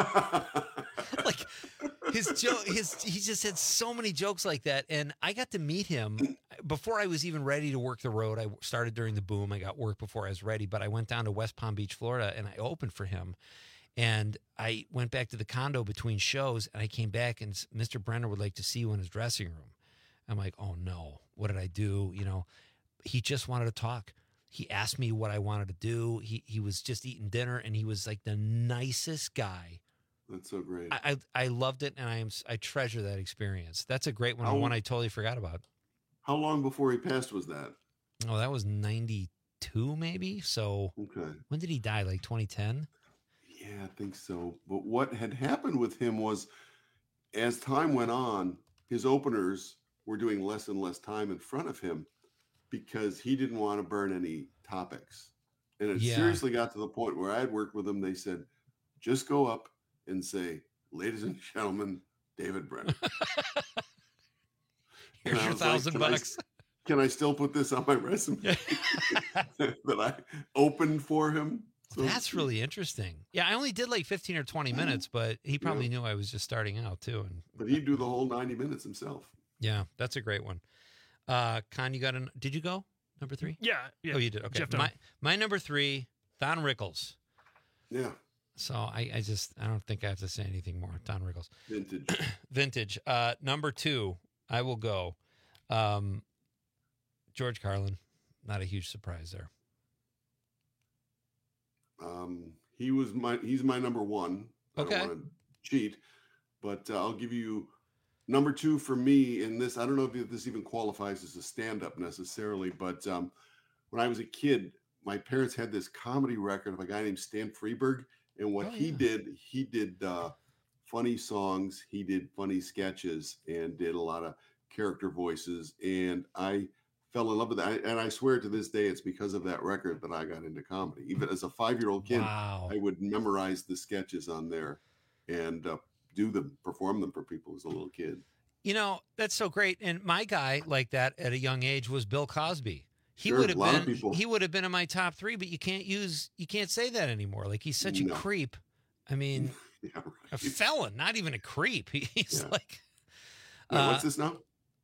Like his joke, his he just had so many jokes like that, and I got to meet him before I was even ready to work the road. I started during the boom. I got work before I was ready, but I went down to West Palm Beach, Florida, and I opened for him. And I went back to the condo between shows, and I came back, and Mister Brenner would like to see you in his dressing room. I'm like, oh no, what did I do? You know, he just wanted to talk. He asked me what I wanted to do. He he was just eating dinner, and he was like the nicest guy. That's so great. I I, I loved it, and I am I treasure that experience. That's a great one, How- one I totally forgot about. How long before he passed was that? Oh, that was ninety-two, maybe. So Okay. when did he die? Like twenty ten? Yeah, I think so. But what had happened with him was, as time went on, his openers were doing less and less time in front of him because he didn't want to burn any topics. And it Yeah. seriously got to the point where I had worked with him. They said, just go up and say, ladies and gentlemen, David Brenner. And Here's I your was like, thousand "Can I- bucks." Can I still put this on my resume that I opened for him? So That's really interesting. Yeah, I only did like fifteen or twenty minutes, but he probably knew I was just starting out too. And But he'd do the whole ninety minutes himself. yeah, that's a great one. Uh, Con, you got an? Did you go number three? Yeah, yeah. Oh, you did. Okay. Jeff my Dunham. my number three, Don Rickles. Yeah. So I, I just I don't think I have to say anything more. Don Rickles. Vintage. Vintage. Uh, number two, I will go. Um, George Carlin. Not a huge surprise there. Um, he was my he's my number one. I Okay. don't want to cheat, but uh, I'll give you number two for me in this. I don't know if this even qualifies as a stand-up necessarily, but um, when I was a kid, my parents had this comedy record of a guy named Stan Freberg, and what Oh, he yeah. did, he did uh, funny songs, he did funny sketches, and did a lot of character voices, and I fell in love with that. I- And I swear to this day, it's because of that record that I got into comedy. Even as a five-year-old kid, Wow. I would memorize the sketches on there and uh, do them, perform them for people as a little kid. You know, that's so great. And my guy like that at a young age was Bill Cosby. He Sure, would have a lot of been people. he would have been in my top three, but you can't use you can't say that anymore. Like he's such a No. creep. I mean, Yeah, right. a felon, not even a creep. He's Yeah. like Wait, uh, what's this now?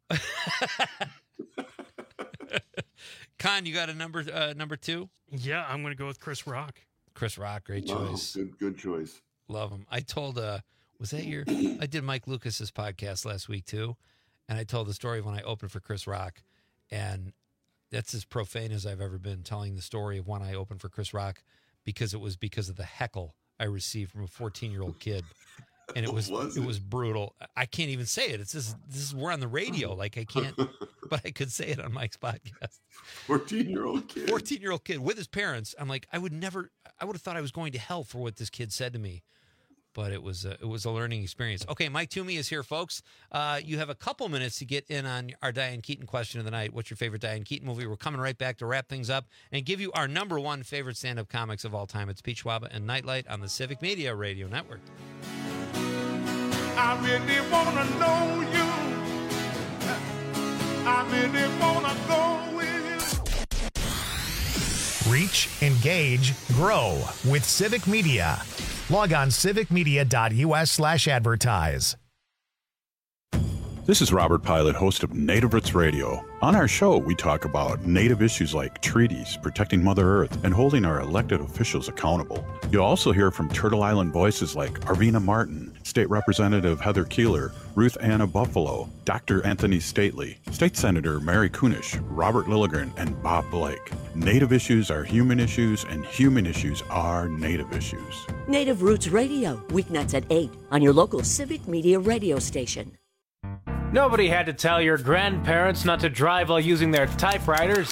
Con, you got a number uh, number two? Yeah, I'm going to go with Chris Rock. Chris Rock, great Wow, choice. good, good choice. Love him. I told uh was that your I did Mike Lucas's podcast last week too, and I told the story of when I opened for Chris Rock, and that's as profane as I've ever been telling the story of when I opened for Chris Rock because it was because of the heckle I received from a fourteen-year-old kid. And it was, Was it it? was brutal. I can't even say it. It's just this is we're on the radio. Like I can't but I could say it on Mike's podcast. fourteen-year-old kid. fourteen-year-old kid with his parents. I'm like, I would never I would have thought I was going to hell for what this kid said to me. but it was a, it was a learning experience. Okay, Mike Toomey is here, folks. Uh, you have a couple minutes to get in on our Diane Keaton question of the night. What's your favorite Diane Keaton movie? We're coming right back to wrap things up and give you our number one favorite stand-up comics of all time. It's Pete Schwaba and Nightlight on the Civic Media Radio Network. I really wanna know you. I really wanna go with you. Reach, engage, grow with Civic Media. Log on civicmedia.us slash advertise. This is Robert Pilot, host of Native Roots Radio. On our show, we talk about Native issues like treaties, protecting Mother Earth, and holding our elected officials accountable. You'll also hear from Turtle Island voices like Arvina Martin, State Representative Heather Keeler, Ruth Anna Buffalo, Doctor Anthony Stately, State Senator Mary Kunish, Robert Lilligren, and Bob Blake. Native issues are human issues, and human issues are Native issues. Native Roots Radio, weeknights at eight on your local Civic Media radio station. Nobody had to tell your grandparents not to drive while using their typewriters.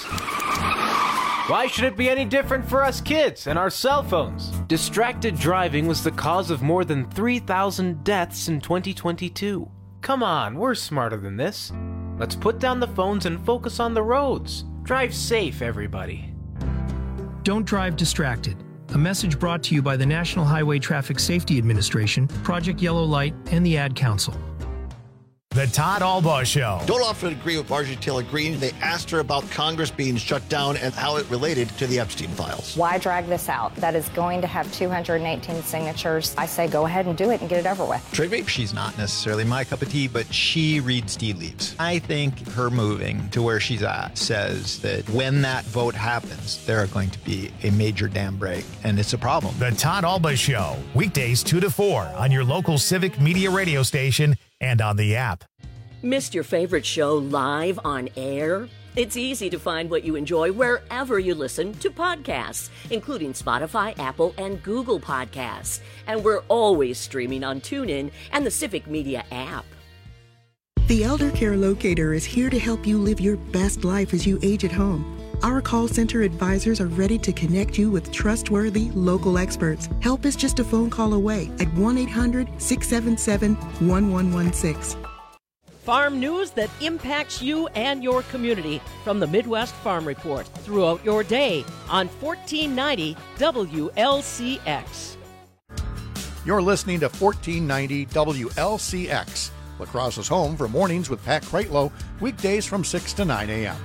Why should it be any different for us kids and our cell phones? Distracted driving was the cause of more than three thousand deaths in twenty twenty-two. Come on, we're smarter than this. Let's put down the phones and focus on the roads. Drive safe, everybody. Don't drive distracted. A message brought to you by the National Highway Traffic Safety Administration, Project Yellow Light, and the Ad Council. The Todd Albaugh Show. Don't often agree with Marjorie Taylor Greene. They asked her about Congress being shut down and how it related to the Epstein files. Why drag this out? That is going to have two hundred eighteen signatures. I say go ahead and do it and get it over with. Trigby? She's not necessarily my cup of tea, but she reads tea leaves. I think her moving to where she's at says that when that vote happens, there are going to be a major dam break, and it's a problem. The Todd Albaugh Show, weekdays two to four on your local Civic Media radio station and on the app. Missed your favorite show live on air? It's easy to find what you enjoy wherever you listen to podcasts, including Spotify, Apple, and Google Podcasts. And we're always streaming on TuneIn and the Civic Media app. The Elder Care Locator is here to help you live your best life as you age at home. Our call center advisors are ready to connect you with trustworthy local experts. Help is just a phone call away at one eight hundred, six seven seven, one one one six. Farm news that impacts you and your community from the Midwest Farm Report throughout your day on fourteen ninety W L C X. You're listening to fourteen ninety W L C X, La Crosse's home for mornings with Pat Kreitlow, weekdays from six to nine a.m.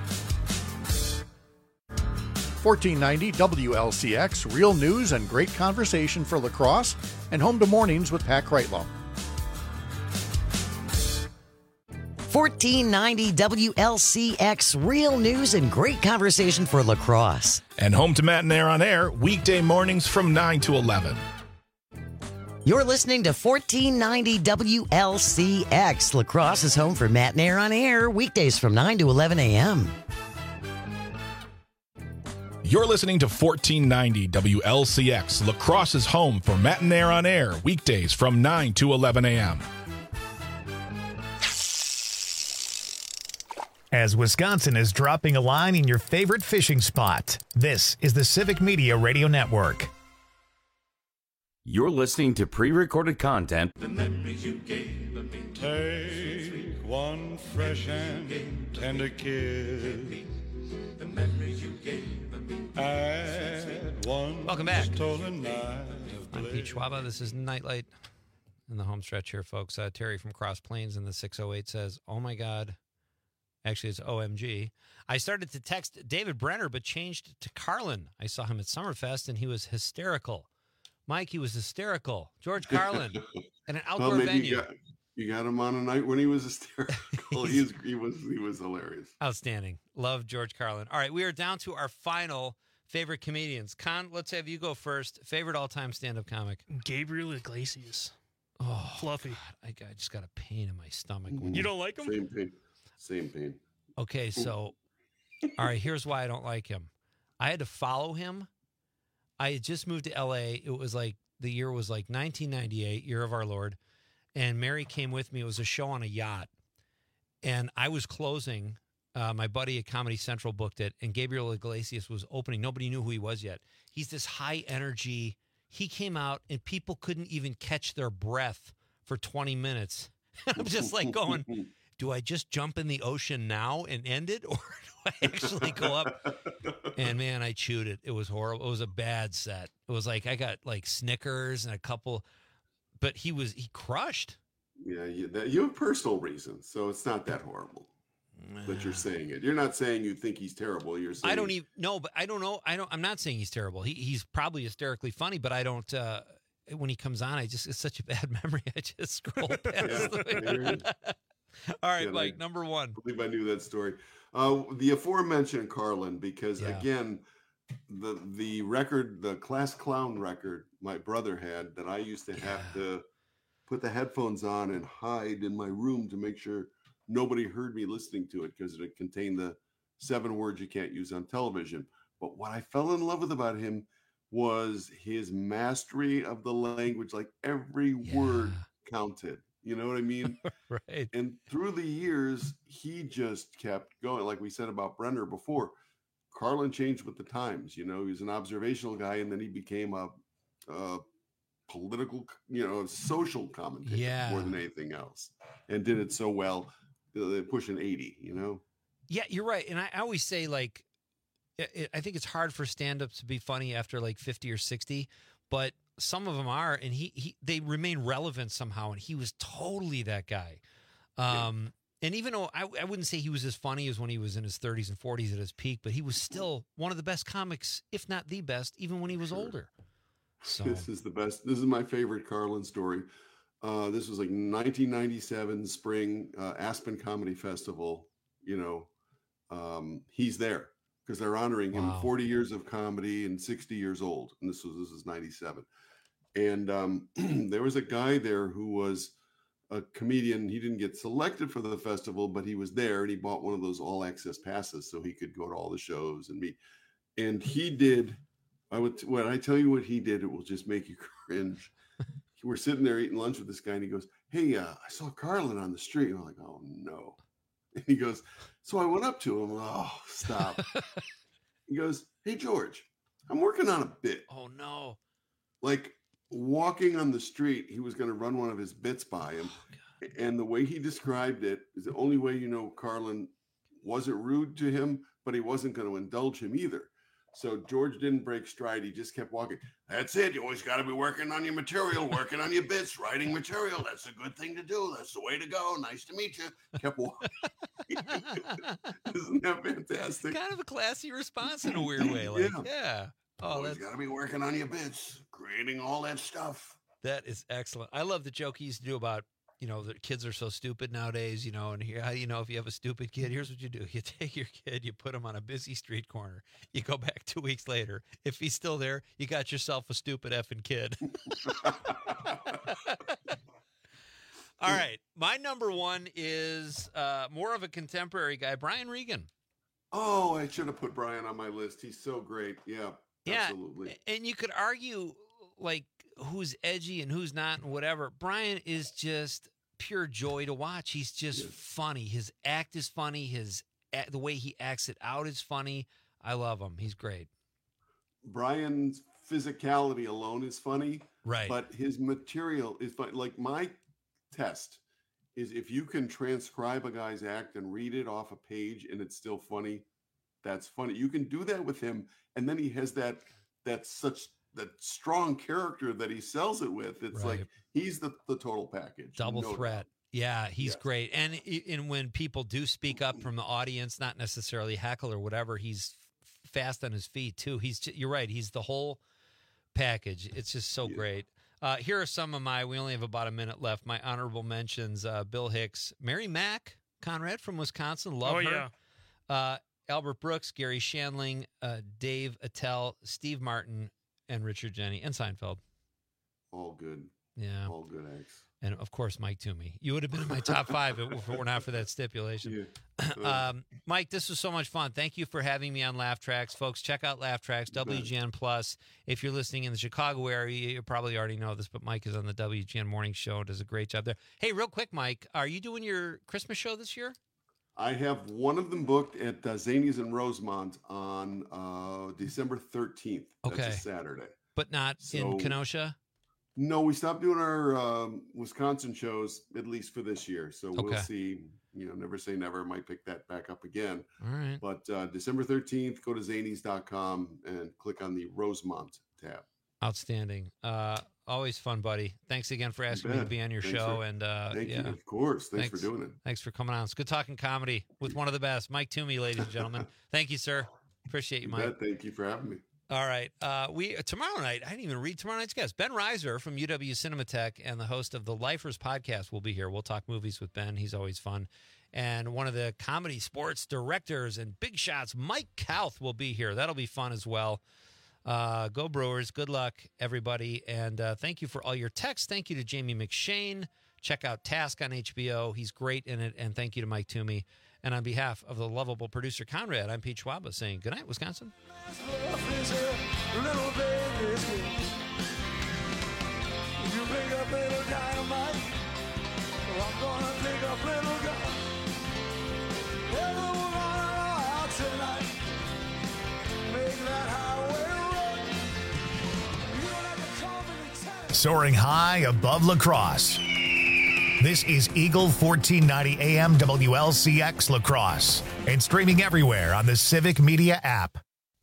fourteen ninety W L C X, real news and great conversation for La Crosse, and home to mornings with Pat Kreitlow. fourteen ninety W L C X, real news and great conversation for La Crosse. And home to Matt and Air on Air, weekday mornings from nine to eleven. You're listening to fourteen ninety W L C X. La Crosse is home for Matt and Air on Air, weekdays from nine to eleven a.m. You're listening to fourteen ninety W L C X. La Crosse is home for Matt and Air on Air, weekdays from nine to eleven a.m. As Wisconsin is dropping a line in your favorite fishing spot, this is the Civic Media Radio Network. You're listening to pre-recorded content. The memories you gave me. Take one fresh and tender kiss. The memories you gave me. Add one Welcome back. stolen night I'm Pete Schwaba. This is Nightlight in the home stretch here, folks. Uh, Terry from Cross Plains in the six oh eight says, oh my God. Actually, it's O M G. I started to text David Brenner, but changed to Carlin. I saw him at Summerfest, and he was hysterical. Mike, he was hysterical. George Carlin at an outdoor well, maybe venue. You got, you got him on a night when he was hysterical. he, was, he was he was hilarious. Outstanding. Love George Carlin. All right, we are down to our final favorite comedians. Con, let's have you go first. Favorite all-time stand-up comic? Gabriel Iglesias. Oh, Fluffy. God, I, I just got a pain in my stomach. When you don't like him? Same pain. Same pain. Okay, so, all right, here's why I don't like him. I had to follow him. I had just moved to L A. It was like, the year was like nineteen ninety-eight, year of our Lord. And Mary came with me. It was a show on a yacht. And I was closing. Uh, my buddy at Comedy Central booked it. And Gabriel Iglesias was opening. Nobody knew who he was yet. He's this high energy. he came out and people couldn't even catch their breath for twenty minutes. I'm just like going, do I just jump in the ocean now and end it, or do I actually go up? And man, I chewed it. It was horrible. It was a bad set. It was like I got like Snickers and a couple, but he was he crushed. Yeah, you, that, you have personal reasons, so it's not that horrible. But you're saying it. You're not saying you think he's terrible. You're saying I don't even no, but I don't know. I don't. I'm not saying he's terrible. He he's probably hysterically funny, but I don't. Uh, when he comes on, I just it's such a bad memory. I just scroll past. The All right, yeah, Mike, I number one. I believe I knew that story. Uh, the aforementioned Carlin, because Yeah. again, the the record, the Class Clown record, my brother had that I used to have to put the headphones on and hide in my room to make sure nobody heard me listening to it because it contained the seven words you can't use on television. But what I fell in love with about him was his mastery of the language. Like every word counted. You know what I mean? Right. And through the years, he just kept going. Like we said about Brenner before, Carlin changed with the times. You know, he was an observational guy, and then he became a, a political, you know, social commentator Yeah. more than anything else, and did it so well. They're pushing eighty, you know? Yeah, you're right. And I, I always say, like, it, it- I think it's hard for stand-ups to be funny after like fifty or sixty, but some of them are, and he, he they remain relevant somehow. And he was totally that guy. Um, And even though I, I wouldn't say he was as funny as when he was in his thirties and forties at his peak, but he was still one of the best comics, if not the best, even when he was older. So This is the best. This is my favorite Carlin story. Uh, this was like nineteen ninety-seven spring uh, Aspen Comedy Festival. You know, um, he's there because they're honoring him Wow. forty years of comedy and sixty years old. And this was this is ninety-seven. And um, there was a guy there who was a comedian. He didn't get selected for the festival, but he was there and he bought one of those all access passes so he could go to all the shows and meet. And he did. I would when I tell you what he did, it will just make you cringe. We're sitting there eating lunch with this guy, and he goes, "Hey, uh, I saw Carlin on the street." And I'm like, "Oh no!" And he goes, "So I went up to him. Oh, stop!" He goes, "Hey, George, I'm working on a bit." Oh no! Like walking on the street, he was going to run one of his bits by him, and the way he described it is the only way you know Carlin wasn't rude to him, but he wasn't going to indulge him either. So George didn't break stride. He just kept walking. "That's it. You always got to be working on your material, working on your bits, writing material. That's a good thing to do. That's the way to go. Nice to meet you." Kept walking. Isn't that fantastic? Kind of a classy response in a weird way. Like, yeah. Yeah. Oh, Always that's, got to be working on your bits, creating all that stuff. that is excellent. I love the joke he used to do about, you know, the kids are so stupid nowadays, you know, and here, how do you know if you have a stupid kid? Here's what you do. You take your kid, you put him on a busy street corner. You go back two weeks later. If he's still there, you got yourself a stupid effing kid. All right. My number one is uh, more of a contemporary guy, Brian Regan. Oh, I should have put Brian on my list. He's so great. Yeah, Yeah. absolutely. And you could argue, like, who's edgy and who's not and whatever. Brian is just pure joy to watch. He's just funny. His act is funny. His a- the way he acts it out is funny. I love him. He's great. Brian's physicality alone is funny, Right. but his material is fun. Like my test is if you can transcribe a guy's act and read it off a page and it's still funny, that's funny. You can do that with him, and then he has that that such that strong character that he sells it with. It's Right. like he's the, the total package. Double no threat. doubt. Yeah, he's great. And and when people do speak up from the audience, not necessarily heckle or whatever, he's f- fast on his feet too. He's ju- you're right. He's the whole package. It's just so great. Uh, here are some of my. We only have about a minute left. My honorable mentions: uh, Bill Hicks, Mary Mack Conrad from Wisconsin, love Oh, her. Uh, Albert Brooks, Gary Shandling, uh, Dave Attell, Steve Martin, and Richard Jenny, and Seinfeld. All good. Yeah. All good acts. And of course, Mike Toomey. You would have been in my top five if it were not for that stipulation. um, Mike, this was so much fun. Thank you for having me on Laugh Tracks. Folks, check out Laugh Tracks, W G N Plus. If you're listening in the Chicago area, you probably already know this, but Mike is on the W G N Morning Show and does a great job there. Hey, real quick, Mike, are you doing your Christmas show this year? I have one of them booked at uh, Zanies in Rosemont on uh, December thirteenth. That's Okay. a Saturday. But not So- in Kenosha? No, we stopped doing our um, Wisconsin shows, at least for this year. So Okay. we'll see. You know, never say never. Might pick that back up again. All right. But uh, December thirteenth, go to zanies dot com and click on the Rosemont tab. Outstanding. Uh, always fun, buddy. Thanks again for asking me to bet. be on your Thanks show. for- and uh, thank you. yeah, Of course. Thanks for doing it. Thanks for coming on. It's good talking comedy with one of the best, Mike Toomey, ladies and gentlemen. Thank you, sir. Appreciate you, You Mike. bet. Thank you for having me. All right. Uh, we tomorrow night, I didn't even read tomorrow night's guest. Ben Reiser from U W Cinematech and the host of the Lifers podcast will be here. We'll talk movies with Ben. He's always fun. And one of the comedy sports directors and big shots, Mike Kauth, will be here. That'll be fun as well. Uh, go Brewers. Good luck, everybody. And uh, thank you for all your texts. Thank you to Jamie McShane. Check out Task on H B O. He's great in it. And thank you to Mike Toomey. And on behalf of the lovable producer Conrad, I'm Pete Schwaba saying good night, Wisconsin. Love is a little baby's gift. You pick up little dynamite, well, I'm gonna pick up little gun. Everyone out tonight, make that highway run. You don't have to call me to tell me. Soaring high above La Crosse. This is Eagle fourteen ninety A M W L C X La Crosse and streaming everywhere on the Civic Media app.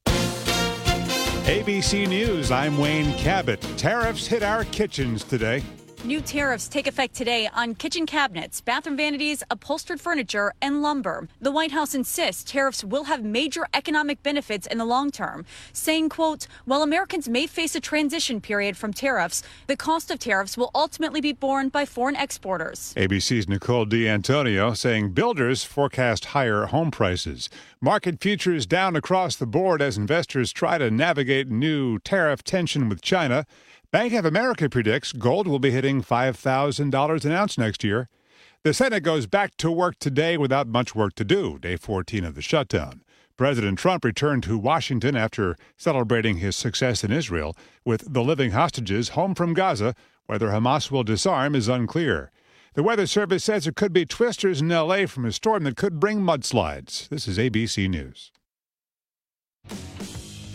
A B C News, I'm Wayne Cabot. Tariffs hit our kitchens today. New tariffs take effect today on kitchen cabinets, bathroom vanities, upholstered furniture, and lumber. The White House insists tariffs will have major economic benefits in the long term, saying, quote, while Americans may face a transition period from tariffs, the cost of tariffs will ultimately be borne by foreign exporters. A B C's Nicole D'Antonio saying builders forecast higher home prices. Market futures down across the board as investors try to navigate new tariff tension with China. Bank of America predicts gold will be hitting five thousand dollars an ounce next year. The Senate goes back to work today without much work to do, day fourteen of the shutdown. President Trump returned to Washington after celebrating his success in Israel with the living hostages home from Gaza. Whether Hamas will disarm is unclear. The Weather Service says there could be twisters in L A from a storm that could bring mudslides. This is A B C News.